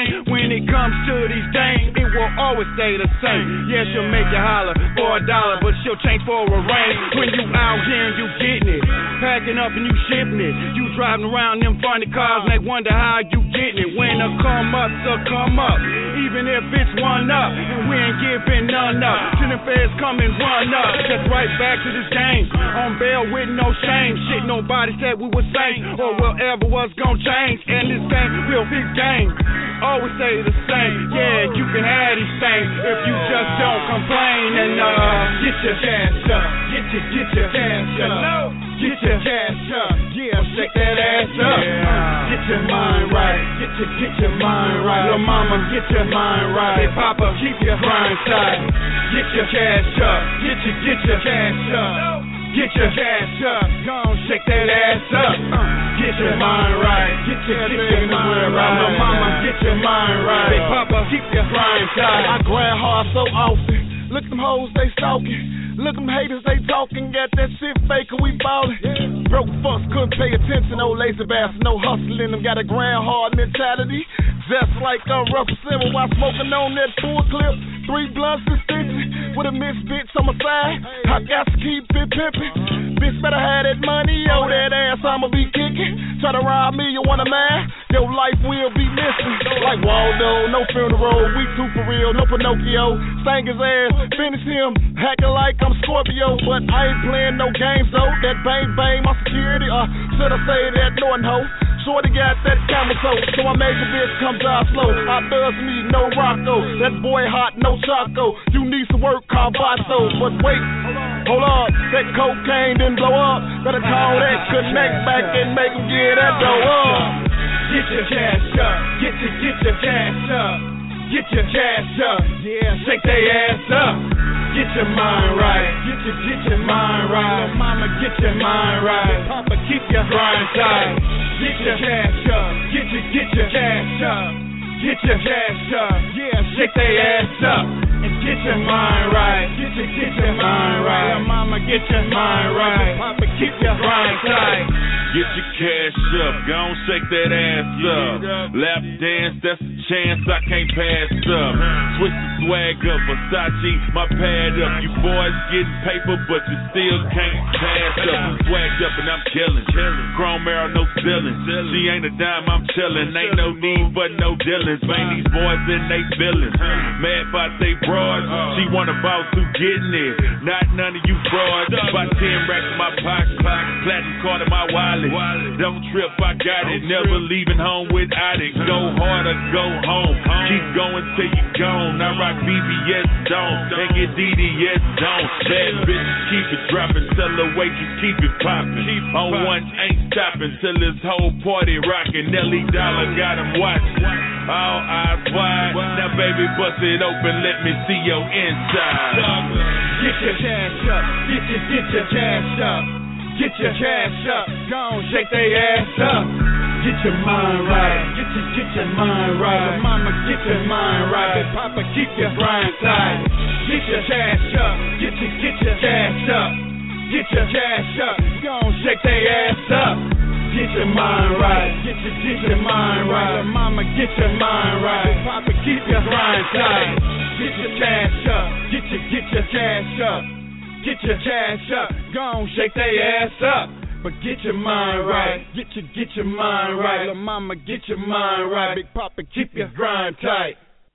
game. When it comes to these things, it will always stay the same. Yeah, she'll make you holler for $1, but she'll change for a ring. When you out here and you getting it, packing up and you shipping it, you driving around them funny cars and they wonder how you getting it. When the come up, so come up, even if it's one up, and we ain't giving none up. Till the feds come and run up, just right back to this game. On bail with no shame. Shit, nobody said we were safe or whatever was gonna change. And this game, real big game, always stay the same. Yeah, you can have these things if you just don't complain. And get your cash up, get your cash up, get your cash up. Yeah, shake that ass up. Get your mind right, get your mind right. Little mama, get your mind right. Hey, Papa, keep your grind tight. Get your cash up, get your cash up. Get your cash up, gon' shake that ass up. Get your mind right, get your mind right. Little mama, get your mind right. Big Papa, keep your grind tight. I grind hard so often. Look them hoes, they stalking. Look them haters, they talking. Got that shit fake and we ballin'. Broke fucks, couldn't pay attention. No lazy bastards, no hustling. Them got a grind hard mentality. Just like a rough symbol while smoking on that full clip. 3 blunts and stitching with a miss bitch on my side. I got to keep it pimpin'. Bitch better have that money, oh that ass I'ma be kicking. Try to rob me, you want a man? Your life will be missing. Like Waldo, no funeral, we too for real, no Pinocchio. Sang his ass, finish him, hacking like I'm Scorpio. But I ain't playing no games though. That bang bang, my security, should I say that Norton hoe? Shorty got that camel toe, so I made the bitch come down slow. I does me no Rocco, that boy hot, no Choco. You need some work, call Vaso. But wait, hold up, that cocaine didn't blow up. Better call that connect back and make him get that dough up. Get your cash up, get your cash up. Get your cash up, yeah, shake they ass up. Get your mind right, get your mind right. Mama, get your mind right. Papa, keep your grind tight. Get your cash up, get your cash up. Get your cash up, yeah, shake they ass up. And get your mind right, get your mind right. Mama, get your mind right. Papa, keep your grind tight. Get your cash up, gon' shake that ass up. Lap dance, that's a chance I can't pass up. Switch the swag up, Versace, my pad up. You boys getting paper, but you still can't pass up. I'm swagged up and I'm chillin'. Chrome arrow, no ceiling. She ain't a dime, I'm chillin'. Ain't no need for no dealings. Bang these boys in they feelings. Mad about they broads. She want a boss who getting it. Not none of you frauds. About 10 racks in my pocket. Platinum card in my wallet. Don't trip, I got it. Never leaving home without it. Go hard or go home. Keep going till you gone. I rock BBS don't and get DDS don't. Bad bitches keep it dropping. Tell the waitress keep it popping. On one ain't stopping till this whole party rocking. Nelly Dollar got him watching. All eyes wide. Now baby bust it open. Let me see your inside. Get your cash up. Get your cash up. Get your cash up, gon' shake they ass up. Get your mind right, get your mind right. Mama, get your mind right. Papa, keep your grind tight. Get your cash up, get your cash up. Get your cash up, gon' shake they ass up. Get your mind right, get your mind right. Mama, get your mind right. Papa, keep your grind tight. Get your cash up, get your cash up. Get your cash up, gon' shake they ass up. But get your mind right, get your mind right. Little mama, get your mind right. Big Papa, keep your grind tight.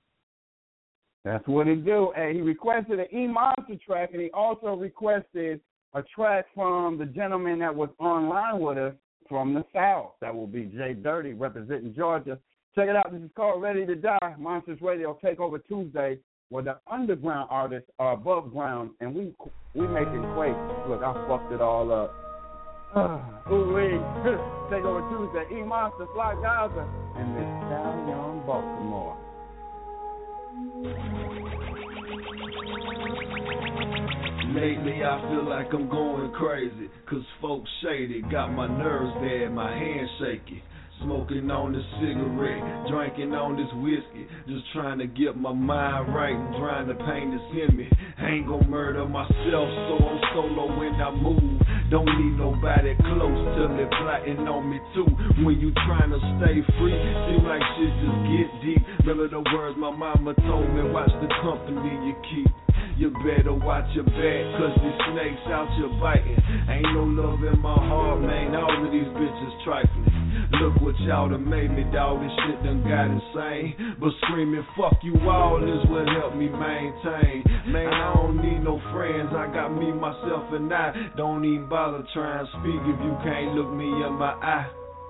That's what he do. Hey, he requested an E-Monster track, and he also requested a track from the gentleman that was online with us from the South. That will be Jay Dirty, representing Georgia. Check it out. This is called Ready to Die. Monsters Radio Takeover Tuesday, where the underground artists are above ground, and we making quakes. Look, I fucked it all up. Ooh-wee. Takeover Tuesday. E-Monster, Fly Gaza, and Miss Stallion Baltimore. Lately I feel like I'm going crazy, cause folks shady, got my nerves bad, my hands shaky. Smoking on this cigarette, drinking on this whiskey, just trying to get my mind right and trying to paint this in me. I ain't gon' murder myself, so I'm solo when I move. Don't need nobody close till they plotting on me too. When you trying to stay free, seem like shit just get deep. Remember the words my mama told me, watch the company you keep. You better watch your back, cause these snakes out here biting. Ain't no love in my heart, man, all of these bitches trifling. Look what y'all done made me, dawg, this shit done got insane. But screaming, fuck you all is what helped me maintain. Man, I don't need no friends, I got me, myself, and I. Don't even bother trying to speak if you can't look me in my eye.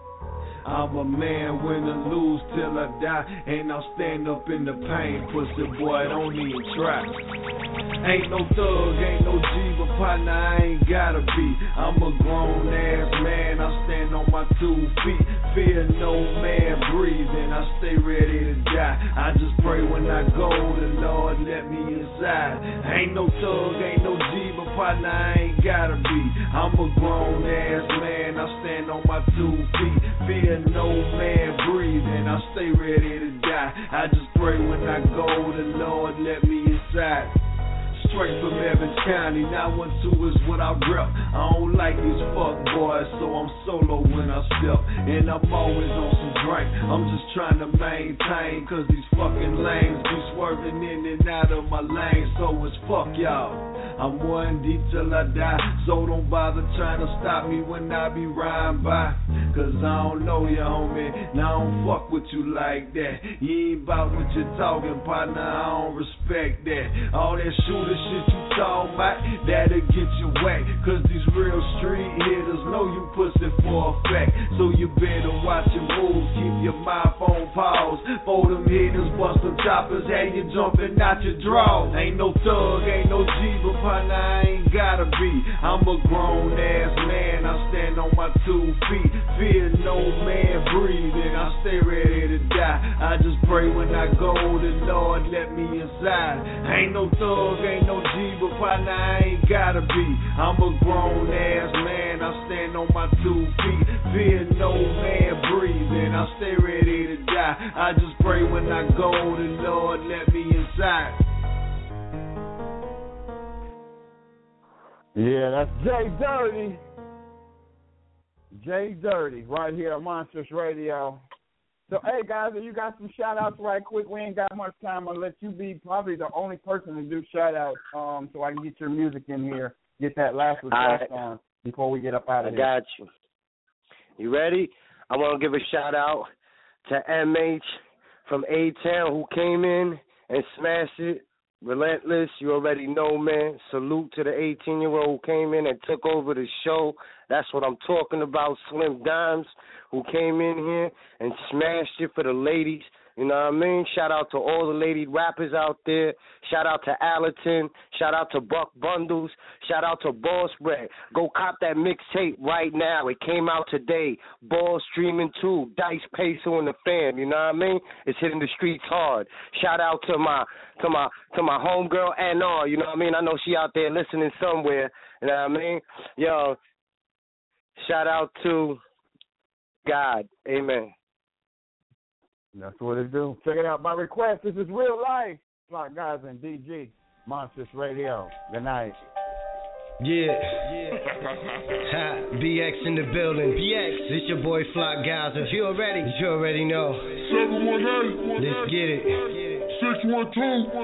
I'm a man, win or lose till I die. And I'll stand up in the pain, pussy boy, don't even try. Ain't no thug, ain't no G, but partner, I ain't gotta be. I'm a grown ass man, I stand on my 2 feet. Fear no man breathing, I stay ready to die. I just pray when I go, the Lord let me inside. Ain't no thug, ain't no G, but partner, I ain't gotta be. I'm a grown ass man, I stand on my 2 feet. Fear no man breathing, I stay ready to die. I just pray when I go, the Lord let me inside. Straight from Evans County, 912 is what I rep. I don't like these fuck boys, so I'm solo when I step. And I'm always on some drink, I'm just trying to maintain. Cause these fucking lanes be swerving in and out of my lane. So it's fuck y'all, I'm one deep till I die. So don't bother trying to stop me when I be riding by. Cause I don't know you, homie, now I don't fuck with you like that. You ain't about what you're talking, partner, I don't respect that. All that shooter shit you talking about, that'll get you whacked. Cause these real street hitters know you pussy for a fact. So you better watch your moves, keep your mouth on pause. For them hitters, bust them choppers, have you jumping out your drawers. Ain't no thug, ain't no G, but partner, I ain't gotta be. I'm a grown ass man, I stand on my 2 feet. Fear no man breathing, I stay ready to die. I just pray when I go, the Lord let me inside. Ain't no thug, ain't no G, but partner, I ain't gotta be. I'm a grown ass man, I stand on my 2 feet. Fear no man breathing, I stay ready to die. I just pray when I go, the Lord let me inside. Yeah, that's Jay Dirty. Jay Dirty, right here on Monsters Radio. So, hey, guys, if you got some shout-outs right quick, we ain't got much time. I'll let you be probably the only person to do shout-outs so I can get your music in here, get that last request on before we get up out of here. I got you. You ready? I want to give a shout-out to MH from A-Town who came in and smashed it. Relentless, you already know, man. Salute to the 18-year-old who came in and took over the show. That's what I'm talking about. Slim Dimes, who came in here and smashed it for the ladies. You know what I mean? Shout out to all the lady rappers out there. Shout out to Allerton. Shout out to Buck Bundles. Shout out to Ball Spread. Go cop that mixtape right now. It came out today. Ball streaming too. Dice Peso and the fam. You know what I mean? It's hitting the streets hard. Shout out to my homegirl NR. You know what I mean? I know she out there listening somewhere. You know what I mean? Yo, shout out to God. Amen. That's what it do. Check it out. By request, this is Real Life. Flock Gaza and DG. Monsters Radio. Good night. Yeah. BX in the building. BX. This your boy Flock Gaza. You already know. 718. Let's get it. 612.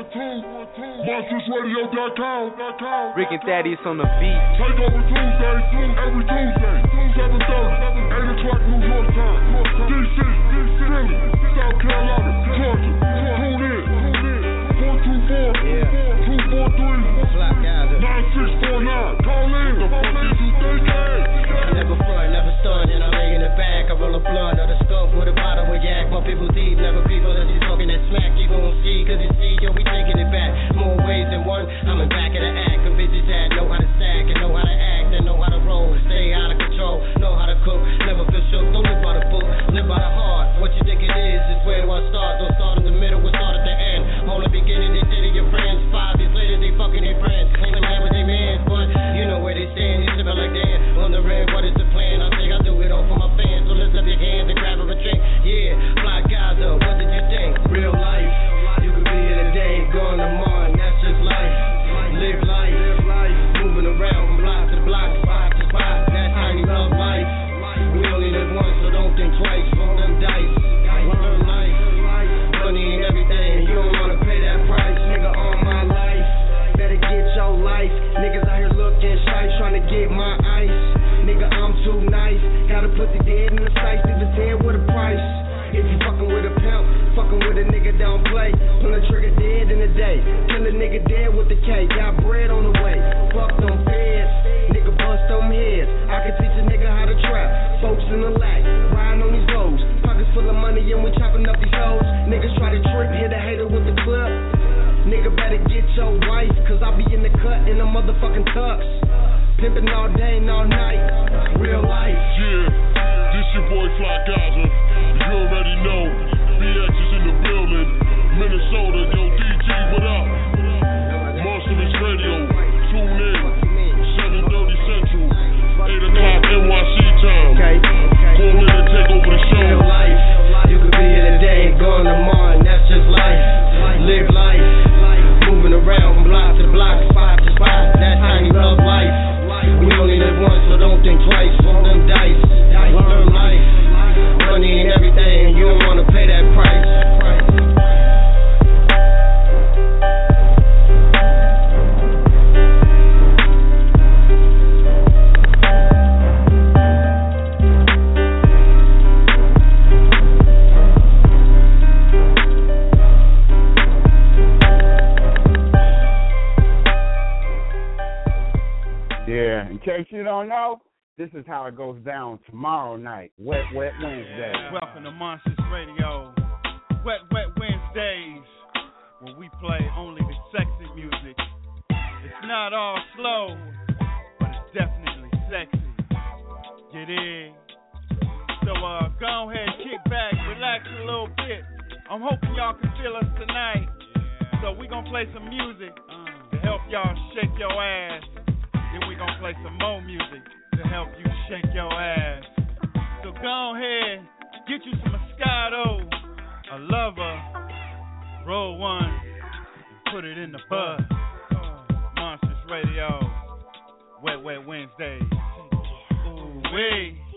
MonstersRadio.com. Rick and Thaddeus on the beat. Take over Tuesday. Every Tuesday. 7:30. 8 o'clock New York time. DC. Philly. South Carolina. Georgia. Tune in. 424. 243. Flock Gaza. 9649. Call in. The fuck is you thinking? I never front, never stun, and I'm making it back. I roll a blunt or the skunk with a bottle of yak. My people deep, never people that you talking that smack. You gon' see, cause you see, yo, we taking it back. More ways than one, I'm in back of the act. Cause bitches that know how to stack and know how to act and know how to roll. Stay out of control, know how to cook, never feel shook. Don't live by the book, live by the heart. What you think it is where do I start? with a pimp, fucking with a nigga don't play. Pull a trigger dead in the day, kill a nigga dead with the K. Got bread on the way, fuck them feds, nigga bust them heads. I can teach a nigga how to trap, folks in the lack, riding on these roads, pockets full of money and we chopping up these hoes. Niggas try to trip, hit a hater with the clip. Nigga better get your wife, cause I be in the cut in the motherfucking tux. Pimpin' all day and all night, real life. Yeah, this your boy Fly Gaza. You already know, BX is in the building. Minnesota, yo DG, what up? Monstrous Radio, tune in. 7:30 Central, 8 o'clock NYC time. Call in and take over the show. Real life, you could be here today and gone tomorrow, and that's just life. Live life, moving around from block to block, spot to spot. That's how you love life. We only live once, so don't think twice. Roll them dice, learn life. Money ain't everything, you don't wanna pay that price. Yeah, in case you don't know, this is how it goes down tomorrow night, Wet Wednesday. Welcome to Monsters Radio, Wet Wednesdays, where we play only the sexy music. It's not all slow, but it's definitely sexy. Get in. So go ahead, kick back, relax a little bit. I'm hoping y'all can feel us tonight. So we gonna play some music to help y'all shake your ass. Then we gonna play some more music to help you shake your ass. So go ahead, get you some Moscato, a lover, roll one, and put it in the bud. Monsters Radio, Wet Wednesday. Ooh wee.